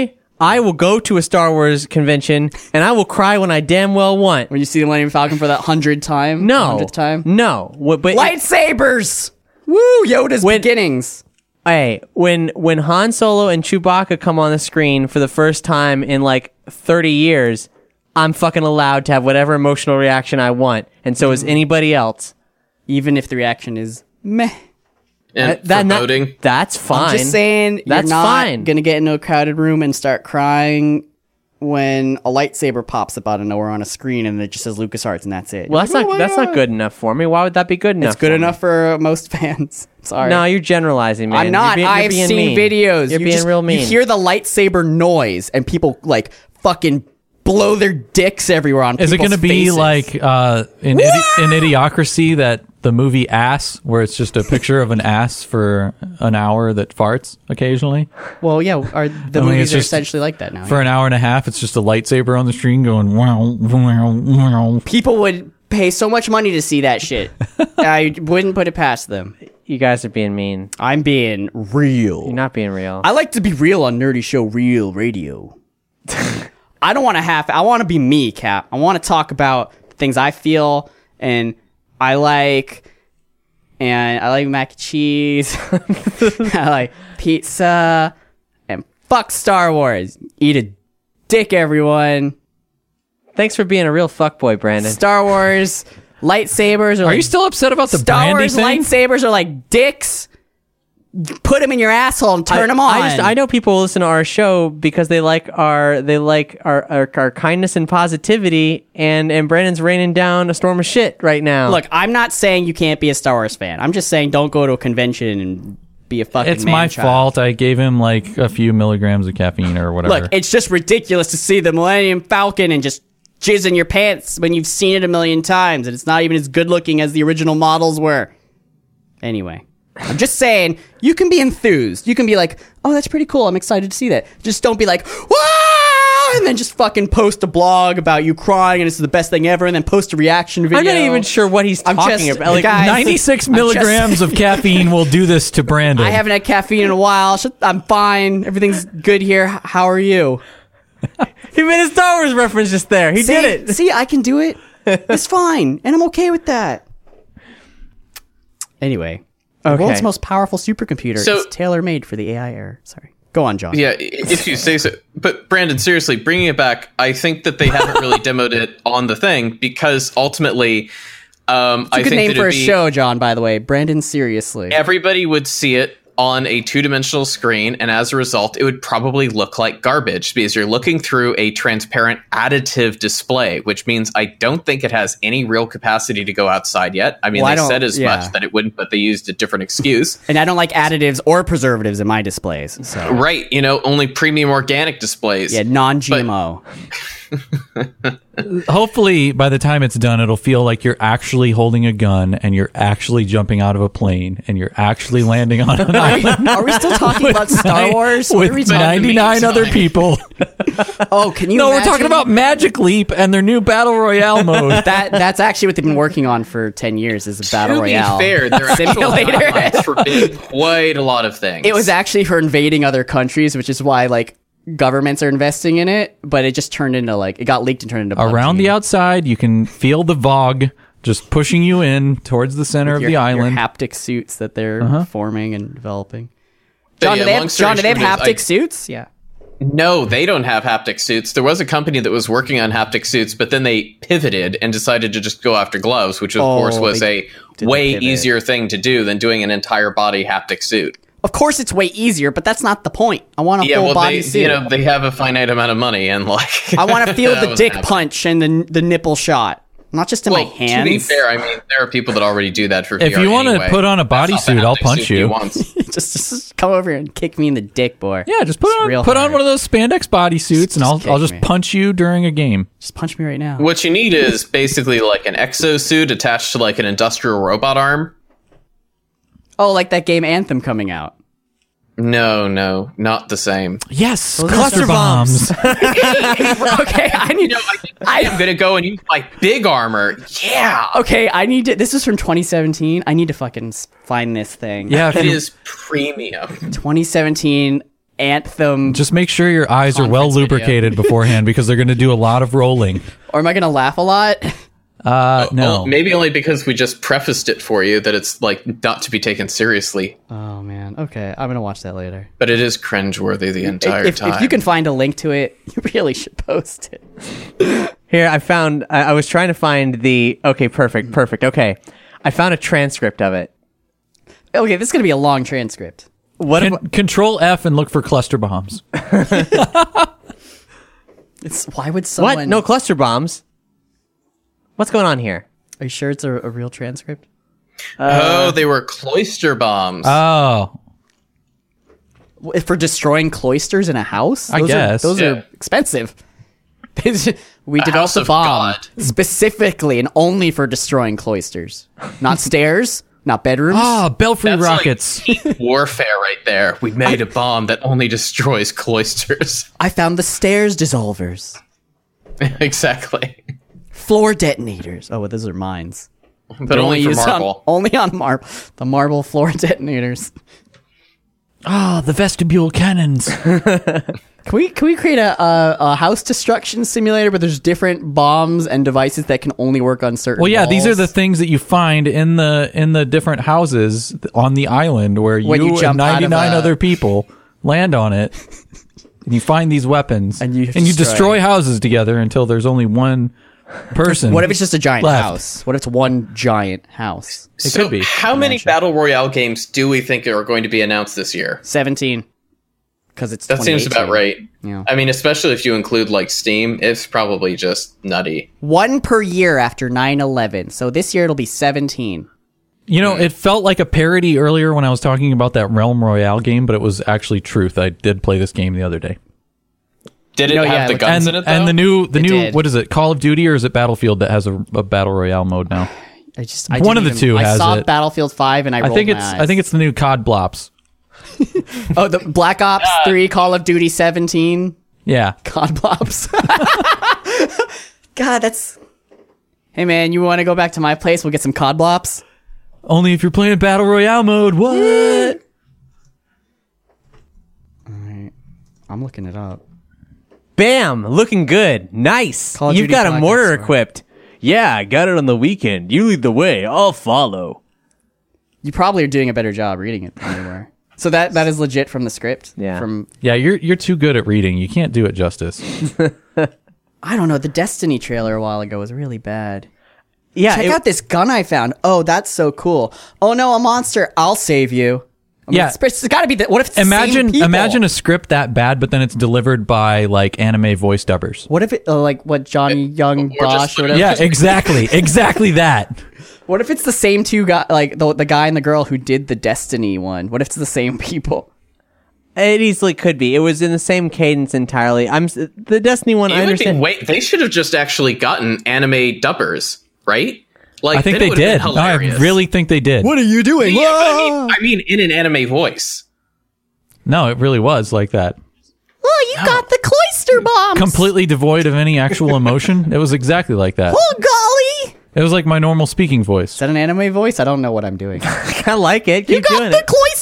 Speaker 4: I will go to a Star Wars convention and I will cry when I damn well want.
Speaker 7: When you see the Millennium Falcon for that 100th time,
Speaker 4: No,
Speaker 7: 100th time,
Speaker 4: no. But
Speaker 7: lightsabers. Woo! Yoda's beginnings.
Speaker 4: hey, when Han Solo and Chewbacca come on the screen for the first time in like 30 years, I'm fucking allowed to have whatever emotional reaction I want, and so is anybody else.
Speaker 7: Even if the reaction is meh.
Speaker 5: And
Speaker 4: That-
Speaker 5: foreboding.
Speaker 4: That's fine.
Speaker 7: I'm just saying,
Speaker 4: That's
Speaker 7: you're not
Speaker 4: fine.
Speaker 7: gonna get into a crowded room and start crying when a lightsaber pops up out of nowhere on a screen and it just says LucasArts and that's it.
Speaker 4: Well, that's not good enough for me. Why would that be good enough?
Speaker 7: It's good
Speaker 4: for
Speaker 7: enough for most fans. Sorry.
Speaker 4: Me? No, you're generalizing, man.
Speaker 7: I'm not.
Speaker 4: You're
Speaker 7: I've
Speaker 4: being
Speaker 7: seen
Speaker 4: mean.
Speaker 7: videos.
Speaker 4: You're
Speaker 7: You
Speaker 4: being
Speaker 7: just-
Speaker 4: real mean.
Speaker 7: You hear the lightsaber noise and people like fucking blow their dicks everywhere on
Speaker 6: Is it
Speaker 7: going to
Speaker 6: be like in Idiocracy, that the movie Ass, where it's just a picture of an ass for an hour that farts occasionally?
Speaker 7: Well, yeah, the
Speaker 6: I mean,
Speaker 7: movies
Speaker 6: it's
Speaker 7: are
Speaker 6: just-
Speaker 7: essentially like that now.
Speaker 6: For an hour and a half, it's just a lightsaber on the screen going wow, wow, wow.
Speaker 7: People would pay so much money to see that shit. I wouldn't put it past them.
Speaker 4: You guys are being mean.
Speaker 7: I'm being real.
Speaker 4: You're not being real.
Speaker 7: I like to be real on Nerdy Show Real Radio. I don't want to I want to be me, Cap. I want to talk about things I feel and I like. And I like mac and cheese. I like pizza. And fuck Star Wars. Eat a dick, everyone.
Speaker 4: Thanks for being a real fuckboy, Brandon.
Speaker 7: Star Wars lightsabers are
Speaker 6: Are
Speaker 7: like
Speaker 6: you still upset about the
Speaker 7: Star
Speaker 6: brandy
Speaker 7: Wars
Speaker 6: thing?
Speaker 7: lightsabers are like dicks. Put them in your asshole and turn them on.
Speaker 4: I know people listen to our show because they like our kindness and positivity, and Brandon's raining down a storm of shit right now.
Speaker 7: Look, I'm not saying you can't be a Star Wars fan. I'm just saying don't go to a convention and be a fucking
Speaker 6: It's my
Speaker 7: man-child.
Speaker 6: fault. I gave him like a few milligrams of caffeine or whatever.
Speaker 7: Look, it's just ridiculous to see the Millennium Falcon and just jizz in your pants when you've seen it a million times and it's not even as good looking as the original models were. Anyway, I'm just saying you can be enthused. You can be like, oh, that's pretty cool. I'm excited to see that. Just don't be like, wow, and then just fucking post a blog about you crying and this is the best thing ever and then post a reaction video.
Speaker 4: I'm not even sure what he's
Speaker 7: I'm
Speaker 4: talking
Speaker 7: just-
Speaker 4: about. Like,
Speaker 7: guys,
Speaker 6: 96 milligrams of caffeine will do this to Brandon.
Speaker 7: I haven't had caffeine in a while. I'm fine. Everything's good here. How are you?
Speaker 4: he made a Star Wars reference just there. He did it.
Speaker 7: See, I can do it. It's fine, and I'm okay with that. Anyway, the
Speaker 4: Okay.
Speaker 7: world's most powerful supercomputer
Speaker 5: So-
Speaker 7: is tailor-made for the AI era. Sorry. Go on, John.
Speaker 5: Yeah, if you say so. But Brandon, seriously, bringing it back, I think that they haven't really demoed it on the thing because ultimately, I
Speaker 7: It's a good
Speaker 5: think
Speaker 7: name
Speaker 5: that
Speaker 7: for a
Speaker 5: it'd be,
Speaker 7: show, John, by the way. Brandon, seriously.
Speaker 5: everybody would see it on a two-dimensional screen, and as a result, it would probably look like garbage because you're looking through a transparent additive display, which means I don't think it has any real capacity to go outside yet. I mean,
Speaker 7: Well, I
Speaker 5: they
Speaker 7: don't-
Speaker 5: said as
Speaker 7: yeah.
Speaker 5: much that it wouldn't, but they used a different excuse.
Speaker 7: And I don't like additives or preservatives in my displays. So
Speaker 5: Right, only premium organic displays.
Speaker 7: yeah, non-GMO.
Speaker 6: Hopefully, by the time it's done, it'll feel like you're actually holding a gun and you're actually jumping out of a plane and you're actually landing on an island
Speaker 7: Are we still talking about Star Wars? What
Speaker 6: with
Speaker 7: are we talking-
Speaker 6: 99 other people.
Speaker 7: Oh, can you?
Speaker 6: No, we're
Speaker 7: imagine?
Speaker 6: talking about Magic Leap and their new Battle Royale mode.
Speaker 7: That's actually what they've been working on for 10 years. Is a battle
Speaker 5: To
Speaker 7: royale
Speaker 5: be fair, their actual
Speaker 7: simulator.
Speaker 5: guidelines forbid quite a lot of things.
Speaker 7: It was actually for invading other countries, which is why like governments are investing in it. But it just turned into like it got leaked and turned into
Speaker 6: Around the outside, you can feel the Vogue just pushing you in towards the center of the
Speaker 7: Your
Speaker 6: island.
Speaker 7: haptic suits that they're forming and developing.
Speaker 5: But
Speaker 7: John,
Speaker 5: yeah,
Speaker 7: do they
Speaker 5: long
Speaker 7: have,
Speaker 5: story
Speaker 7: John, do they have
Speaker 5: short is,
Speaker 7: haptic suits? Yeah.
Speaker 5: No, they don't have haptic suits. There was a company that was working on haptic suits, but then they pivoted and decided to just go after gloves, which of course was a
Speaker 7: did the
Speaker 5: way
Speaker 7: pivot.
Speaker 5: easier thing to do than doing an entire body haptic suit.
Speaker 7: Of course, it's way easier, but that's not the point. I want a
Speaker 5: Yeah,
Speaker 7: full
Speaker 5: well,
Speaker 7: body
Speaker 5: they
Speaker 7: suit.
Speaker 5: they have a finite amount of money, and like
Speaker 7: I want to feel
Speaker 5: that
Speaker 7: the
Speaker 5: was
Speaker 7: dick
Speaker 5: happening.
Speaker 7: punch and the nipple shot, not just in my
Speaker 5: Well,
Speaker 7: hands.
Speaker 5: to be fair, I mean there are people that already do that for
Speaker 6: If
Speaker 5: VR
Speaker 6: you want to
Speaker 5: anyway.
Speaker 6: put on a
Speaker 5: That's not the
Speaker 6: bodysuit, I'll
Speaker 5: haptic
Speaker 6: punch
Speaker 5: suit he
Speaker 6: you.
Speaker 5: wants.
Speaker 7: just come over here and kick me in the dick, boy.
Speaker 6: Yeah, just put
Speaker 7: It's
Speaker 6: on
Speaker 7: real
Speaker 6: put on
Speaker 7: hard.
Speaker 6: one of those spandex bodysuits, and I'll
Speaker 7: kick
Speaker 6: just
Speaker 7: me.
Speaker 6: punch you during a game.
Speaker 7: Just punch me right now.
Speaker 5: What you need is basically like an exosuit attached to like an industrial robot arm.
Speaker 7: Oh, like that game Anthem coming out.
Speaker 5: No, not the same.
Speaker 6: Yes,
Speaker 4: cluster bombs.
Speaker 7: Okay, I need.
Speaker 5: I'm gonna go and use my big armor. Yeah,
Speaker 7: Okay, I need to. This was from 2017. I need to fucking find this thing.
Speaker 6: Yeah, if
Speaker 5: it
Speaker 6: you,
Speaker 5: is premium.
Speaker 7: 2017 Anthem.
Speaker 6: just make sure your eyes are well
Speaker 5: Conference video.
Speaker 6: lubricated beforehand because they're going to do a lot of rolling.
Speaker 7: Or am I gonna laugh a lot?
Speaker 6: No.
Speaker 5: Well, maybe only because we just prefaced it for you that it's like not to be taken seriously,
Speaker 7: Oh man. Okay, I'm gonna watch that later.
Speaker 5: but it is cringeworthy the entire
Speaker 7: If
Speaker 5: time.
Speaker 7: you can find a link to it, you really should post it.
Speaker 4: Here, I found. I was trying to find the. Okay, perfect. Okay, I found a transcript of it.
Speaker 7: Okay, this is gonna be a long transcript.
Speaker 4: What?
Speaker 6: Control F and look for cluster bombs.
Speaker 7: It's why would someone?
Speaker 4: What? No cluster bombs. What's going on here?
Speaker 7: Are you sure it's a real transcript?
Speaker 5: oh, they were cloister bombs.
Speaker 6: Oh,
Speaker 7: For destroying cloisters in a house?
Speaker 6: I guess.
Speaker 7: Those
Speaker 5: Yeah.
Speaker 7: are expensive. We developed
Speaker 5: house
Speaker 7: a
Speaker 5: of
Speaker 7: bomb
Speaker 5: God.
Speaker 7: specifically and only for destroying cloisters. Not stairs, not bedrooms.
Speaker 6: Belfry
Speaker 5: That's
Speaker 6: rockets.
Speaker 5: like warfare right there. We made a bomb that only destroys cloisters.
Speaker 7: I found the stairs dissolvers.
Speaker 5: Exactly.
Speaker 7: Floor detonators. Oh, well, those are mines.
Speaker 5: But only for
Speaker 7: used
Speaker 5: marble.
Speaker 7: only on marble. The marble floor detonators.
Speaker 6: The vestibule cannons.
Speaker 7: Can we create a house destruction simulator where there's different bombs and devices that can only work on certain
Speaker 6: Well, yeah, these are
Speaker 7: walls?
Speaker 6: the things that you find in the different houses on the island where
Speaker 7: When you
Speaker 6: you and
Speaker 7: jump out of
Speaker 6: 99
Speaker 7: a-
Speaker 6: other people land on it, and you find these weapons,
Speaker 7: And you
Speaker 6: destroy
Speaker 7: destroy
Speaker 6: houses together until there's only one person.
Speaker 7: What if it's just a giant
Speaker 6: left.
Speaker 7: house? What if it's one giant house?
Speaker 5: So
Speaker 6: could be.
Speaker 5: how many battle royale games do we think are going to be announced this year?
Speaker 7: 17. Because it's
Speaker 5: That seems about
Speaker 7: 2018.
Speaker 5: right.
Speaker 7: Yeah.
Speaker 5: I mean, especially if you include like Steam, it's probably just nutty.
Speaker 7: One per year after 9/11. So this year it'll be 17.
Speaker 6: You know, it felt like a parody earlier when I was talking about that Realm Royale game, but it was actually truth. I did play this game the other day.
Speaker 5: Did it
Speaker 7: No,
Speaker 5: have
Speaker 7: yeah,
Speaker 5: the
Speaker 7: it-
Speaker 5: guns in it though?
Speaker 6: And the new
Speaker 7: did.
Speaker 6: what is it? Call of Duty or is it Battlefield that has a battle royale mode now?
Speaker 7: I
Speaker 6: One
Speaker 7: didn't
Speaker 6: of the two
Speaker 7: I
Speaker 6: has
Speaker 7: saw
Speaker 6: it.
Speaker 7: Battlefield 5 and I
Speaker 6: I
Speaker 7: rolled
Speaker 6: think
Speaker 7: my
Speaker 6: it's
Speaker 7: eyes.
Speaker 6: the new COD Blops.
Speaker 7: Oh, the Black Ops 3, Call of Duty 17,
Speaker 6: Yeah.
Speaker 7: COD Blops. God, that's... Hey man, you want to go back to my place? We'll get some COD Blops.
Speaker 6: Only if you're playing battle royale mode. What?
Speaker 7: I'm looking it up.
Speaker 4: Bam! Looking good. Nice.
Speaker 7: Call of
Speaker 4: You've
Speaker 7: Duty
Speaker 4: got a
Speaker 7: podcast,
Speaker 4: mortar
Speaker 7: right?
Speaker 4: equipped. Yeah, I got it on the weekend. You lead the way. I'll follow.
Speaker 7: You probably are doing a better job reading it than you were. So that is legit from the script?
Speaker 4: Yeah.
Speaker 7: From
Speaker 6: Yeah, you're too good at reading. You can't do it justice.
Speaker 7: I don't know, the Destiny trailer a while ago was really bad.
Speaker 4: Yeah.
Speaker 7: Check out this gun I found. Oh, that's so cool. Oh no, a monster. I'll save you. I mean,
Speaker 6: Yeah.
Speaker 7: it's got to be. What if it's the same people?
Speaker 6: Imagine a script that bad, but then it's delivered by like anime voice dubbers.
Speaker 7: What if it like what Johnny Young
Speaker 5: or just
Speaker 7: Bosch or
Speaker 5: the-
Speaker 7: whatever?
Speaker 6: Yeah, exactly that.
Speaker 7: What if it's the same two guys, like the guy and the girl who did the Destiny one? What if it's the same people?
Speaker 4: It easily could be. It was in the same cadence entirely. The Destiny one. I
Speaker 5: It would be,
Speaker 4: understand.
Speaker 5: wait, they should have just actually gotten anime dubbers, right? Like
Speaker 6: I think
Speaker 5: then
Speaker 6: they
Speaker 5: it would have
Speaker 6: did.
Speaker 5: been
Speaker 6: No, I
Speaker 5: hilarious.
Speaker 6: really think they did.
Speaker 7: are you doing?
Speaker 5: Yeah, I mean, in an anime voice.
Speaker 6: No, it really was like that.
Speaker 7: Oh, you got the cloister bombs.
Speaker 6: Completely devoid of any actual emotion. It was exactly like that.
Speaker 7: Oh golly!
Speaker 6: It was like my normal speaking voice.
Speaker 7: Is that an anime voice? I don't know what I'm doing.
Speaker 4: I like it.
Speaker 7: you
Speaker 4: Keep
Speaker 7: got
Speaker 4: doing
Speaker 7: the
Speaker 4: it.
Speaker 7: cloister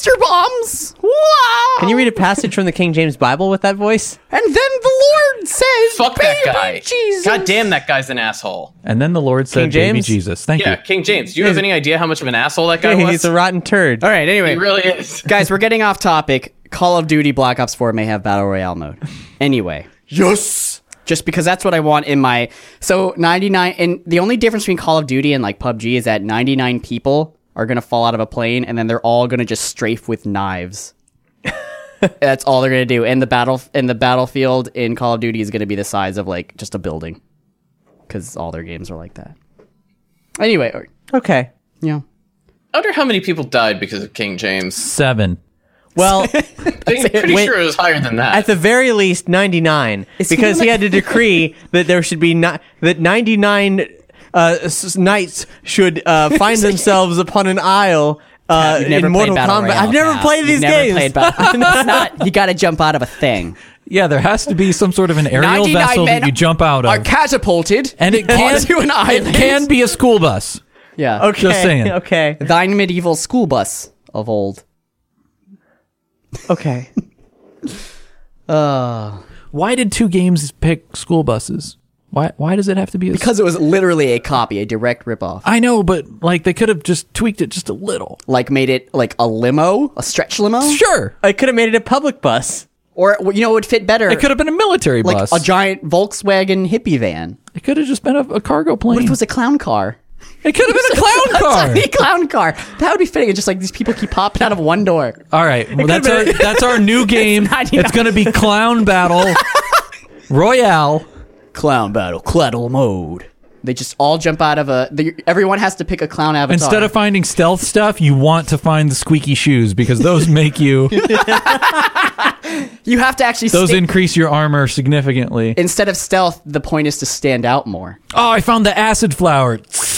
Speaker 7: cluster bombs. Wow.
Speaker 4: Can you read a passage from the King James Bible with that voice?
Speaker 7: And then the Lord says,
Speaker 5: Fuck that
Speaker 7: "Baby
Speaker 5: guy.
Speaker 7: Jesus."
Speaker 5: God damn, that guy's an asshole.
Speaker 6: And then the Lord said,
Speaker 4: King
Speaker 6: "Baby
Speaker 4: James?
Speaker 6: Jesus." Thank
Speaker 5: Yeah,
Speaker 6: you.
Speaker 5: King James. Do you have any idea how much of an asshole that guy was?
Speaker 4: He's a rotten turd.
Speaker 7: All right, anyway.
Speaker 5: He really is.
Speaker 7: Guys, we're getting off topic. Call of Duty Black Ops 4 may have Battle Royale mode. Anyway. Yes! Just because that's what I want in my... So, 99... And the only difference between Call of Duty and, like, PUBG is that 99 people are going to fall out of a plane, and then they're all going to just strafe with knives. That's all they're going to do. And the battlefield in Call of Duty is going to be the size of, like, just a building. Because all their games are like that. Anyway.
Speaker 4: Okay.
Speaker 7: Yeah.
Speaker 5: I wonder how many people died because of King James.
Speaker 6: 7.
Speaker 4: Well,
Speaker 5: Pretty
Speaker 4: Wait.
Speaker 5: sure it was higher than that.
Speaker 4: at the very least, 99, because he had to decree that there should be that 99 knights should find themselves upon an isle
Speaker 7: You've never
Speaker 4: in
Speaker 7: played
Speaker 4: Mortal
Speaker 7: Battle
Speaker 4: Kombat.
Speaker 7: Royale,
Speaker 4: I've never
Speaker 7: Pat.
Speaker 4: played
Speaker 7: You've
Speaker 4: these
Speaker 7: never
Speaker 4: games.
Speaker 7: played it's not, you got to jump out of a thing.
Speaker 6: Yeah, there has to be some sort of an aerial
Speaker 7: 99
Speaker 6: vessel
Speaker 7: men
Speaker 6: that you jump out
Speaker 7: Are
Speaker 6: of.
Speaker 7: catapulted
Speaker 6: And it can,
Speaker 7: onto an island.
Speaker 6: it can be a school bus.
Speaker 7: Yeah.
Speaker 4: Okay.
Speaker 6: Just saying.
Speaker 4: Okay.
Speaker 7: Thine medieval school bus of old.
Speaker 4: Okay.
Speaker 6: Why did 2 games pick school buses? Why does it have to be a
Speaker 7: Because it was literally a copy, a direct ripoff.
Speaker 6: I know, but like they could have just tweaked it just a little.
Speaker 7: Like made it like a limo, a stretch limo.
Speaker 6: Sure.
Speaker 4: I could have made it a public bus.
Speaker 7: Or, you know, it would fit better.
Speaker 6: It could have been a military
Speaker 7: like
Speaker 6: bus.
Speaker 7: a giant Volkswagen hippie van.
Speaker 6: It could have just been a cargo plane.
Speaker 7: What if it was a clown car?
Speaker 6: It could have been a clown car.
Speaker 7: Tiny clown car. That would be fitting. It's just like these people keep popping out of one door.
Speaker 6: All right, well, that's our new game.
Speaker 7: 99.
Speaker 6: It's going to be Clown Battle Royale.
Speaker 7: Clown battle, claddle mode. They just all jump out of everyone has to pick a clown avatar.
Speaker 6: Instead of finding stealth stuff, you want to find the squeaky shoes because those make you.
Speaker 7: you have to actually
Speaker 6: Those increase your armor significantly.
Speaker 7: instead of stealth, the point is to stand out more.
Speaker 6: Oh, I found the acid flower.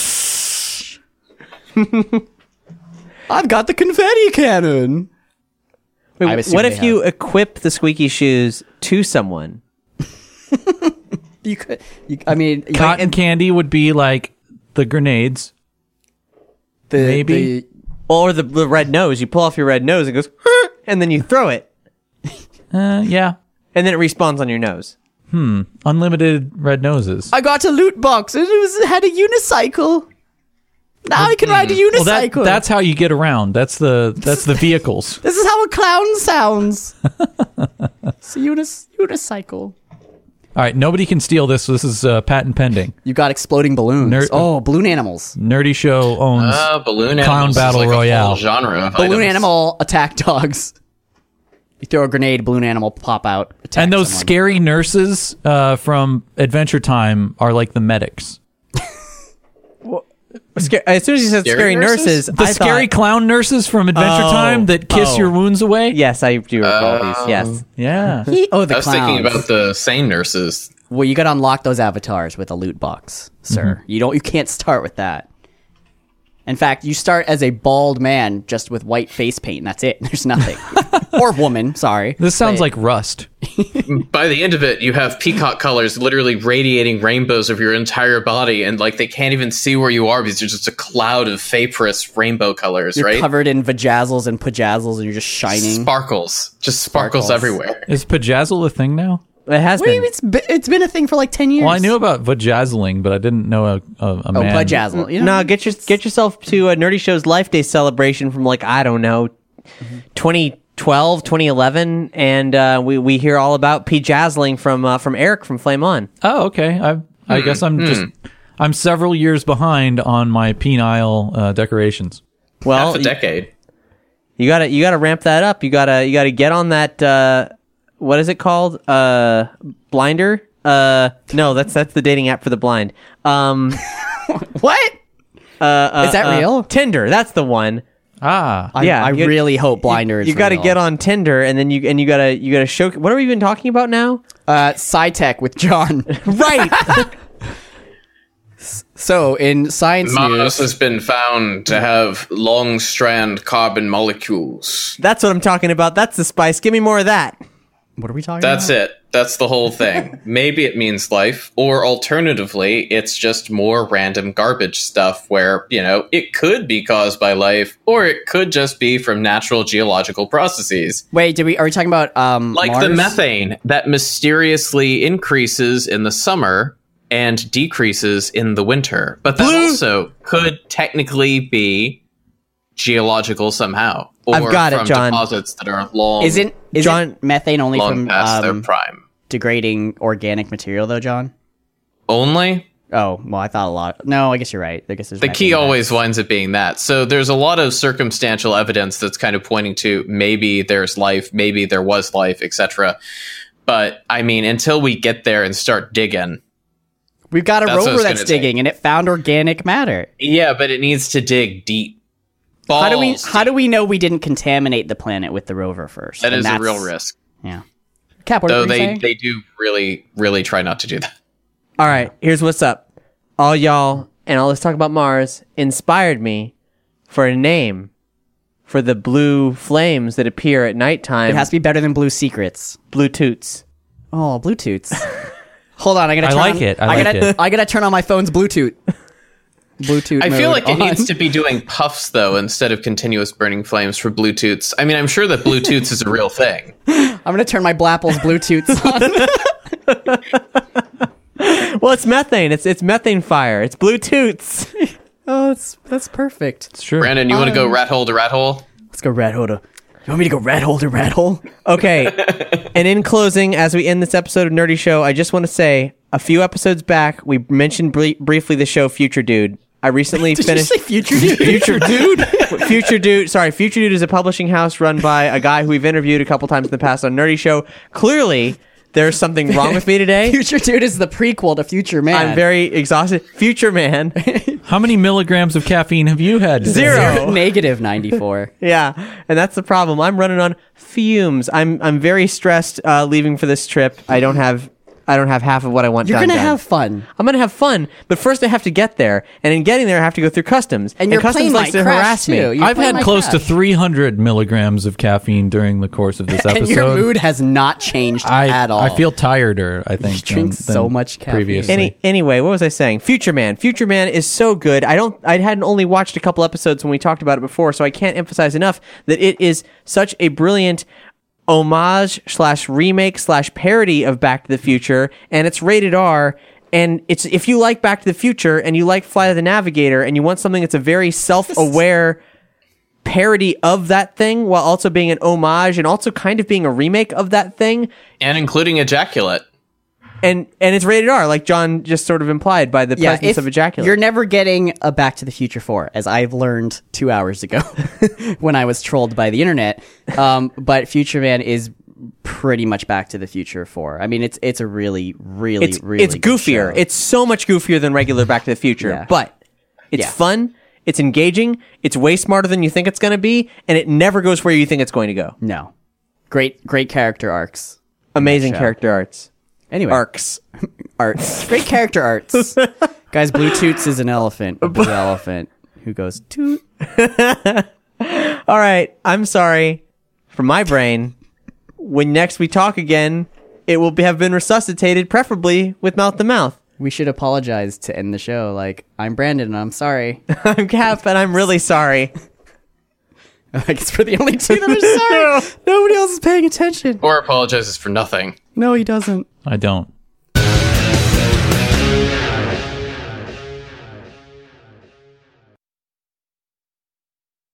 Speaker 7: I've got the confetti cannon. I
Speaker 4: Wait,
Speaker 7: assume
Speaker 4: what
Speaker 7: they
Speaker 4: if you equip the squeaky shoes to someone?
Speaker 7: You could. I mean,
Speaker 6: Cotton candy would be like the grenades. maybe.
Speaker 4: Or the red nose. You pull off your red nose, it goes, and then you throw it.
Speaker 6: Yeah.
Speaker 4: And then it respawns on your nose.
Speaker 6: Unlimited red noses.
Speaker 7: I got a loot box. It had a unicycle. Now I can ride a unicycle.
Speaker 6: Well, that's how you get around. That's the vehicles.
Speaker 7: This is how a clown sounds. It's a unicycle.
Speaker 6: All right, nobody can steal this. So this is patent pending.
Speaker 7: You got exploding balloons. Balloon animals.
Speaker 6: Nerdy Show owns
Speaker 5: balloon
Speaker 6: Clown
Speaker 5: animals
Speaker 6: Battle
Speaker 5: is like
Speaker 6: Royale.
Speaker 5: A whole genre of
Speaker 7: Balloon
Speaker 5: items.
Speaker 7: animal attack dogs. You throw a grenade, balloon animal pop out. Attack
Speaker 6: And those
Speaker 7: someone.
Speaker 6: scary nurses from Adventure Time are like the medics.
Speaker 4: As soon as you said scary nurses,
Speaker 6: The
Speaker 4: I
Speaker 6: scary
Speaker 4: thought,
Speaker 6: clown nurses from Adventure Time that kiss your wounds away.
Speaker 4: yes, I do recall these. Yes.
Speaker 6: Yeah.
Speaker 7: The
Speaker 5: I was
Speaker 7: clowns.
Speaker 5: thinking about the sane nurses.
Speaker 7: Well, you got to unlock those avatars with a loot box, sir. You can't start with that. In fact, you start as a bald man just with white face paint, and that's it. There's nothing. Or woman, sorry.
Speaker 6: This sounds
Speaker 7: But-
Speaker 6: like Rust.
Speaker 5: By the end of it, you have peacock colors literally radiating rainbows of your entire body, and like they can't even see where you are because there's just a cloud of vaporous rainbow colors,
Speaker 7: You're
Speaker 5: right?
Speaker 7: covered in vajazzles and pajazzles, and you're just shining.
Speaker 5: Sparkles. Just sparkles
Speaker 7: Sparkles.
Speaker 5: everywhere.
Speaker 6: Is Pajazzle a thing now?
Speaker 4: It has
Speaker 7: What do you
Speaker 4: been.
Speaker 7: mean? It's been a thing for like 10 years.
Speaker 6: Well, I knew about vajazzling, but I didn't know a man.
Speaker 7: Pajazzle. You know?
Speaker 4: No, get yourself to a Nerdy Show's Life Day celebration from like, I don't know, 2012, 2011, and we hear all about P-Jazzling from Eric from Flame On.
Speaker 6: Oh, okay. I guess I'm several years behind on my penile decorations.
Speaker 4: Well,
Speaker 5: Half a decade.
Speaker 4: you gotta ramp that up. You gotta get on that. What is it called? Blinder? No, that's the dating app for the blind.
Speaker 7: What? Is that real?
Speaker 4: Tinder. That's the one.
Speaker 6: Ah.
Speaker 7: I
Speaker 4: you-
Speaker 7: really hope Blinder is
Speaker 4: You got to
Speaker 7: real.
Speaker 4: get on Tinder, and then you gotta show. What are we even talking about now?
Speaker 7: SciTech with John.
Speaker 4: Right.
Speaker 7: So, in science
Speaker 5: Mars
Speaker 7: news...
Speaker 5: has been found to have long strand carbon molecules.
Speaker 4: That's what I'm talking about. That's the spice. Give me more of that.
Speaker 7: What are we talking
Speaker 5: That's
Speaker 7: about?
Speaker 5: it. That's the whole thing. Maybe it means life, or alternatively, it's just more random garbage stuff where, it could be caused by life, or it could just be from natural geological processes.
Speaker 7: Wait, are we talking about
Speaker 5: Like
Speaker 7: Mars?
Speaker 5: the methane that mysteriously increases in the summer and decreases in the winter. But that also could technically be geological somehow. Or
Speaker 4: I've got it,
Speaker 5: from
Speaker 4: John.
Speaker 5: deposits that are long,
Speaker 7: Isn't
Speaker 4: John-
Speaker 7: methane only
Speaker 5: long
Speaker 7: from
Speaker 5: past their prime.
Speaker 7: degrading organic material, though, John?
Speaker 5: Only?
Speaker 7: Oh, well, I thought a lot. No, I guess you're right. I guess there's
Speaker 5: The
Speaker 7: methane
Speaker 5: key
Speaker 7: in that.
Speaker 5: always winds up being that. So there's a lot of circumstantial evidence that's kind of pointing to maybe there's life, maybe there was life, etc. But I mean, until we get there and start digging.
Speaker 7: We've got a
Speaker 5: That's what
Speaker 7: rover
Speaker 5: it's
Speaker 7: that's
Speaker 5: gonna take.
Speaker 7: digging, and it found organic matter.
Speaker 5: Yeah, but it needs to dig deep.
Speaker 7: How do
Speaker 5: Balls
Speaker 7: we know we didn't contaminate the planet with the rover first?
Speaker 5: That
Speaker 7: And
Speaker 5: is a
Speaker 7: that's-
Speaker 5: real risk.
Speaker 7: Yeah. Cap, what
Speaker 5: Though
Speaker 7: were you saying?
Speaker 5: they do really, really try not to do that.
Speaker 4: All right, here's what's up. All y'all, and all this talk about Mars inspired me for a name for the blue flames that appear at nighttime.
Speaker 7: It has to be better than Blue Secrets.
Speaker 4: Blue Toots.
Speaker 7: Oh, Bluetooth. Hold on, I gotta.
Speaker 6: I
Speaker 7: Turn
Speaker 6: like
Speaker 7: on,
Speaker 6: it. I like it.
Speaker 7: I gotta turn on my phone's Bluetooth. Bluetooth.
Speaker 5: I feel
Speaker 7: mode
Speaker 5: like it
Speaker 7: on.
Speaker 5: needs to be doing puffs, though, instead of continuous burning flames for Bluetooths. I mean, I'm sure that Bluetooths is a real thing.
Speaker 7: I'm gonna turn my Blapple's Bluetooth on.
Speaker 4: Well, it's methane. It's methane fire. It's Blue Toots.
Speaker 7: Oh, that's perfect.
Speaker 6: It's true.
Speaker 5: Brandon, you want to go rat hole to rat hole?
Speaker 7: Let's go rat hole to. You want me to go rat hole to rat hole?
Speaker 4: Okay. And in closing, as we end this episode of Nerdy Show, I just want to say a few episodes back, we mentioned briefly the show Future Dude. I recently
Speaker 7: Did
Speaker 4: finished
Speaker 7: you say Future Dude?
Speaker 4: Future Dude. Future Dude. Sorry, Future Dude is a publishing house run by a guy who we've interviewed a couple times in the past on Nerdy Show. Clearly, there's something wrong with me today.
Speaker 7: Future Dude is the prequel to Future Man.
Speaker 4: I'm very exhausted. Future Man.
Speaker 6: How many milligrams of caffeine have you had today?
Speaker 4: Zero.
Speaker 7: Negative 94.
Speaker 4: Yeah, and that's the problem. I'm running on fumes. I'm very stressed leaving for this trip. I don't have half of what I want
Speaker 7: You're
Speaker 4: done.
Speaker 7: gonna
Speaker 4: done.
Speaker 7: have fun.
Speaker 4: I'm gonna have fun, but first I have to get there, and in getting there, I have to go through customs.
Speaker 7: And your
Speaker 4: customs
Speaker 7: plane
Speaker 4: likes
Speaker 7: might
Speaker 4: to
Speaker 7: crash,
Speaker 4: harass
Speaker 7: too.
Speaker 4: me.
Speaker 7: Your
Speaker 6: I've
Speaker 7: plane
Speaker 6: had
Speaker 7: might
Speaker 6: close to
Speaker 7: crash.
Speaker 6: 300 milligrams of caffeine during the course of this episode.
Speaker 7: And your mood has not changed at all.
Speaker 6: I feel tireder, I think.
Speaker 7: drink
Speaker 6: than
Speaker 7: so much caffeine.
Speaker 6: previously.
Speaker 4: Anyway, what was I saying? Future Man. Future Man is so good. I hadn't only watched a couple episodes when we talked about it before, so I can't emphasize enough that it is such a brilliant homage / remake / parody of Back to the Future, and it's rated R. And it's if you like Back to the Future and you like Flight of the Navigator and you want something that's a very self-aware parody of that thing while also being an homage and also kind of being a remake of that thing,
Speaker 5: And including ejaculate.
Speaker 4: and it's rated R, like John just sort of implied by the presence of ejaculate.
Speaker 7: You're never getting a Back to the Future 4, as I've learned 2 hours ago when I was trolled by the internet. But Future Man is pretty much Back to the Future 4. I mean, it's a really, really,
Speaker 4: it's
Speaker 7: really
Speaker 4: it's
Speaker 7: good
Speaker 4: goofier.
Speaker 7: show.
Speaker 4: It's so much goofier than regular Back to the Future,
Speaker 7: Yeah.
Speaker 4: but it's
Speaker 7: Yeah.
Speaker 4: fun. It's engaging. It's way smarter than you think it's going to be, and it never goes where you think it's going to go.
Speaker 7: No. Great character arcs.
Speaker 4: Amazing
Speaker 7: show.
Speaker 4: character arts.
Speaker 7: Anyway.
Speaker 4: Arcs.
Speaker 7: Arts. Great character arts. Guys, Blue Toots is an elephant. A blue elephant who goes toot.
Speaker 4: All right. I'm sorry for my brain. When next we talk again, it will have been resuscitated, preferably with mouth to mouth.
Speaker 7: We should apologize to end the show. Like, I'm Brandon and I'm sorry.
Speaker 4: I'm Cap, and I'm really sorry.
Speaker 7: I guess we're the only two that are sorry. Nobody else is paying attention.
Speaker 5: Or apologizes for nothing.
Speaker 7: No, he doesn't.
Speaker 6: I don't.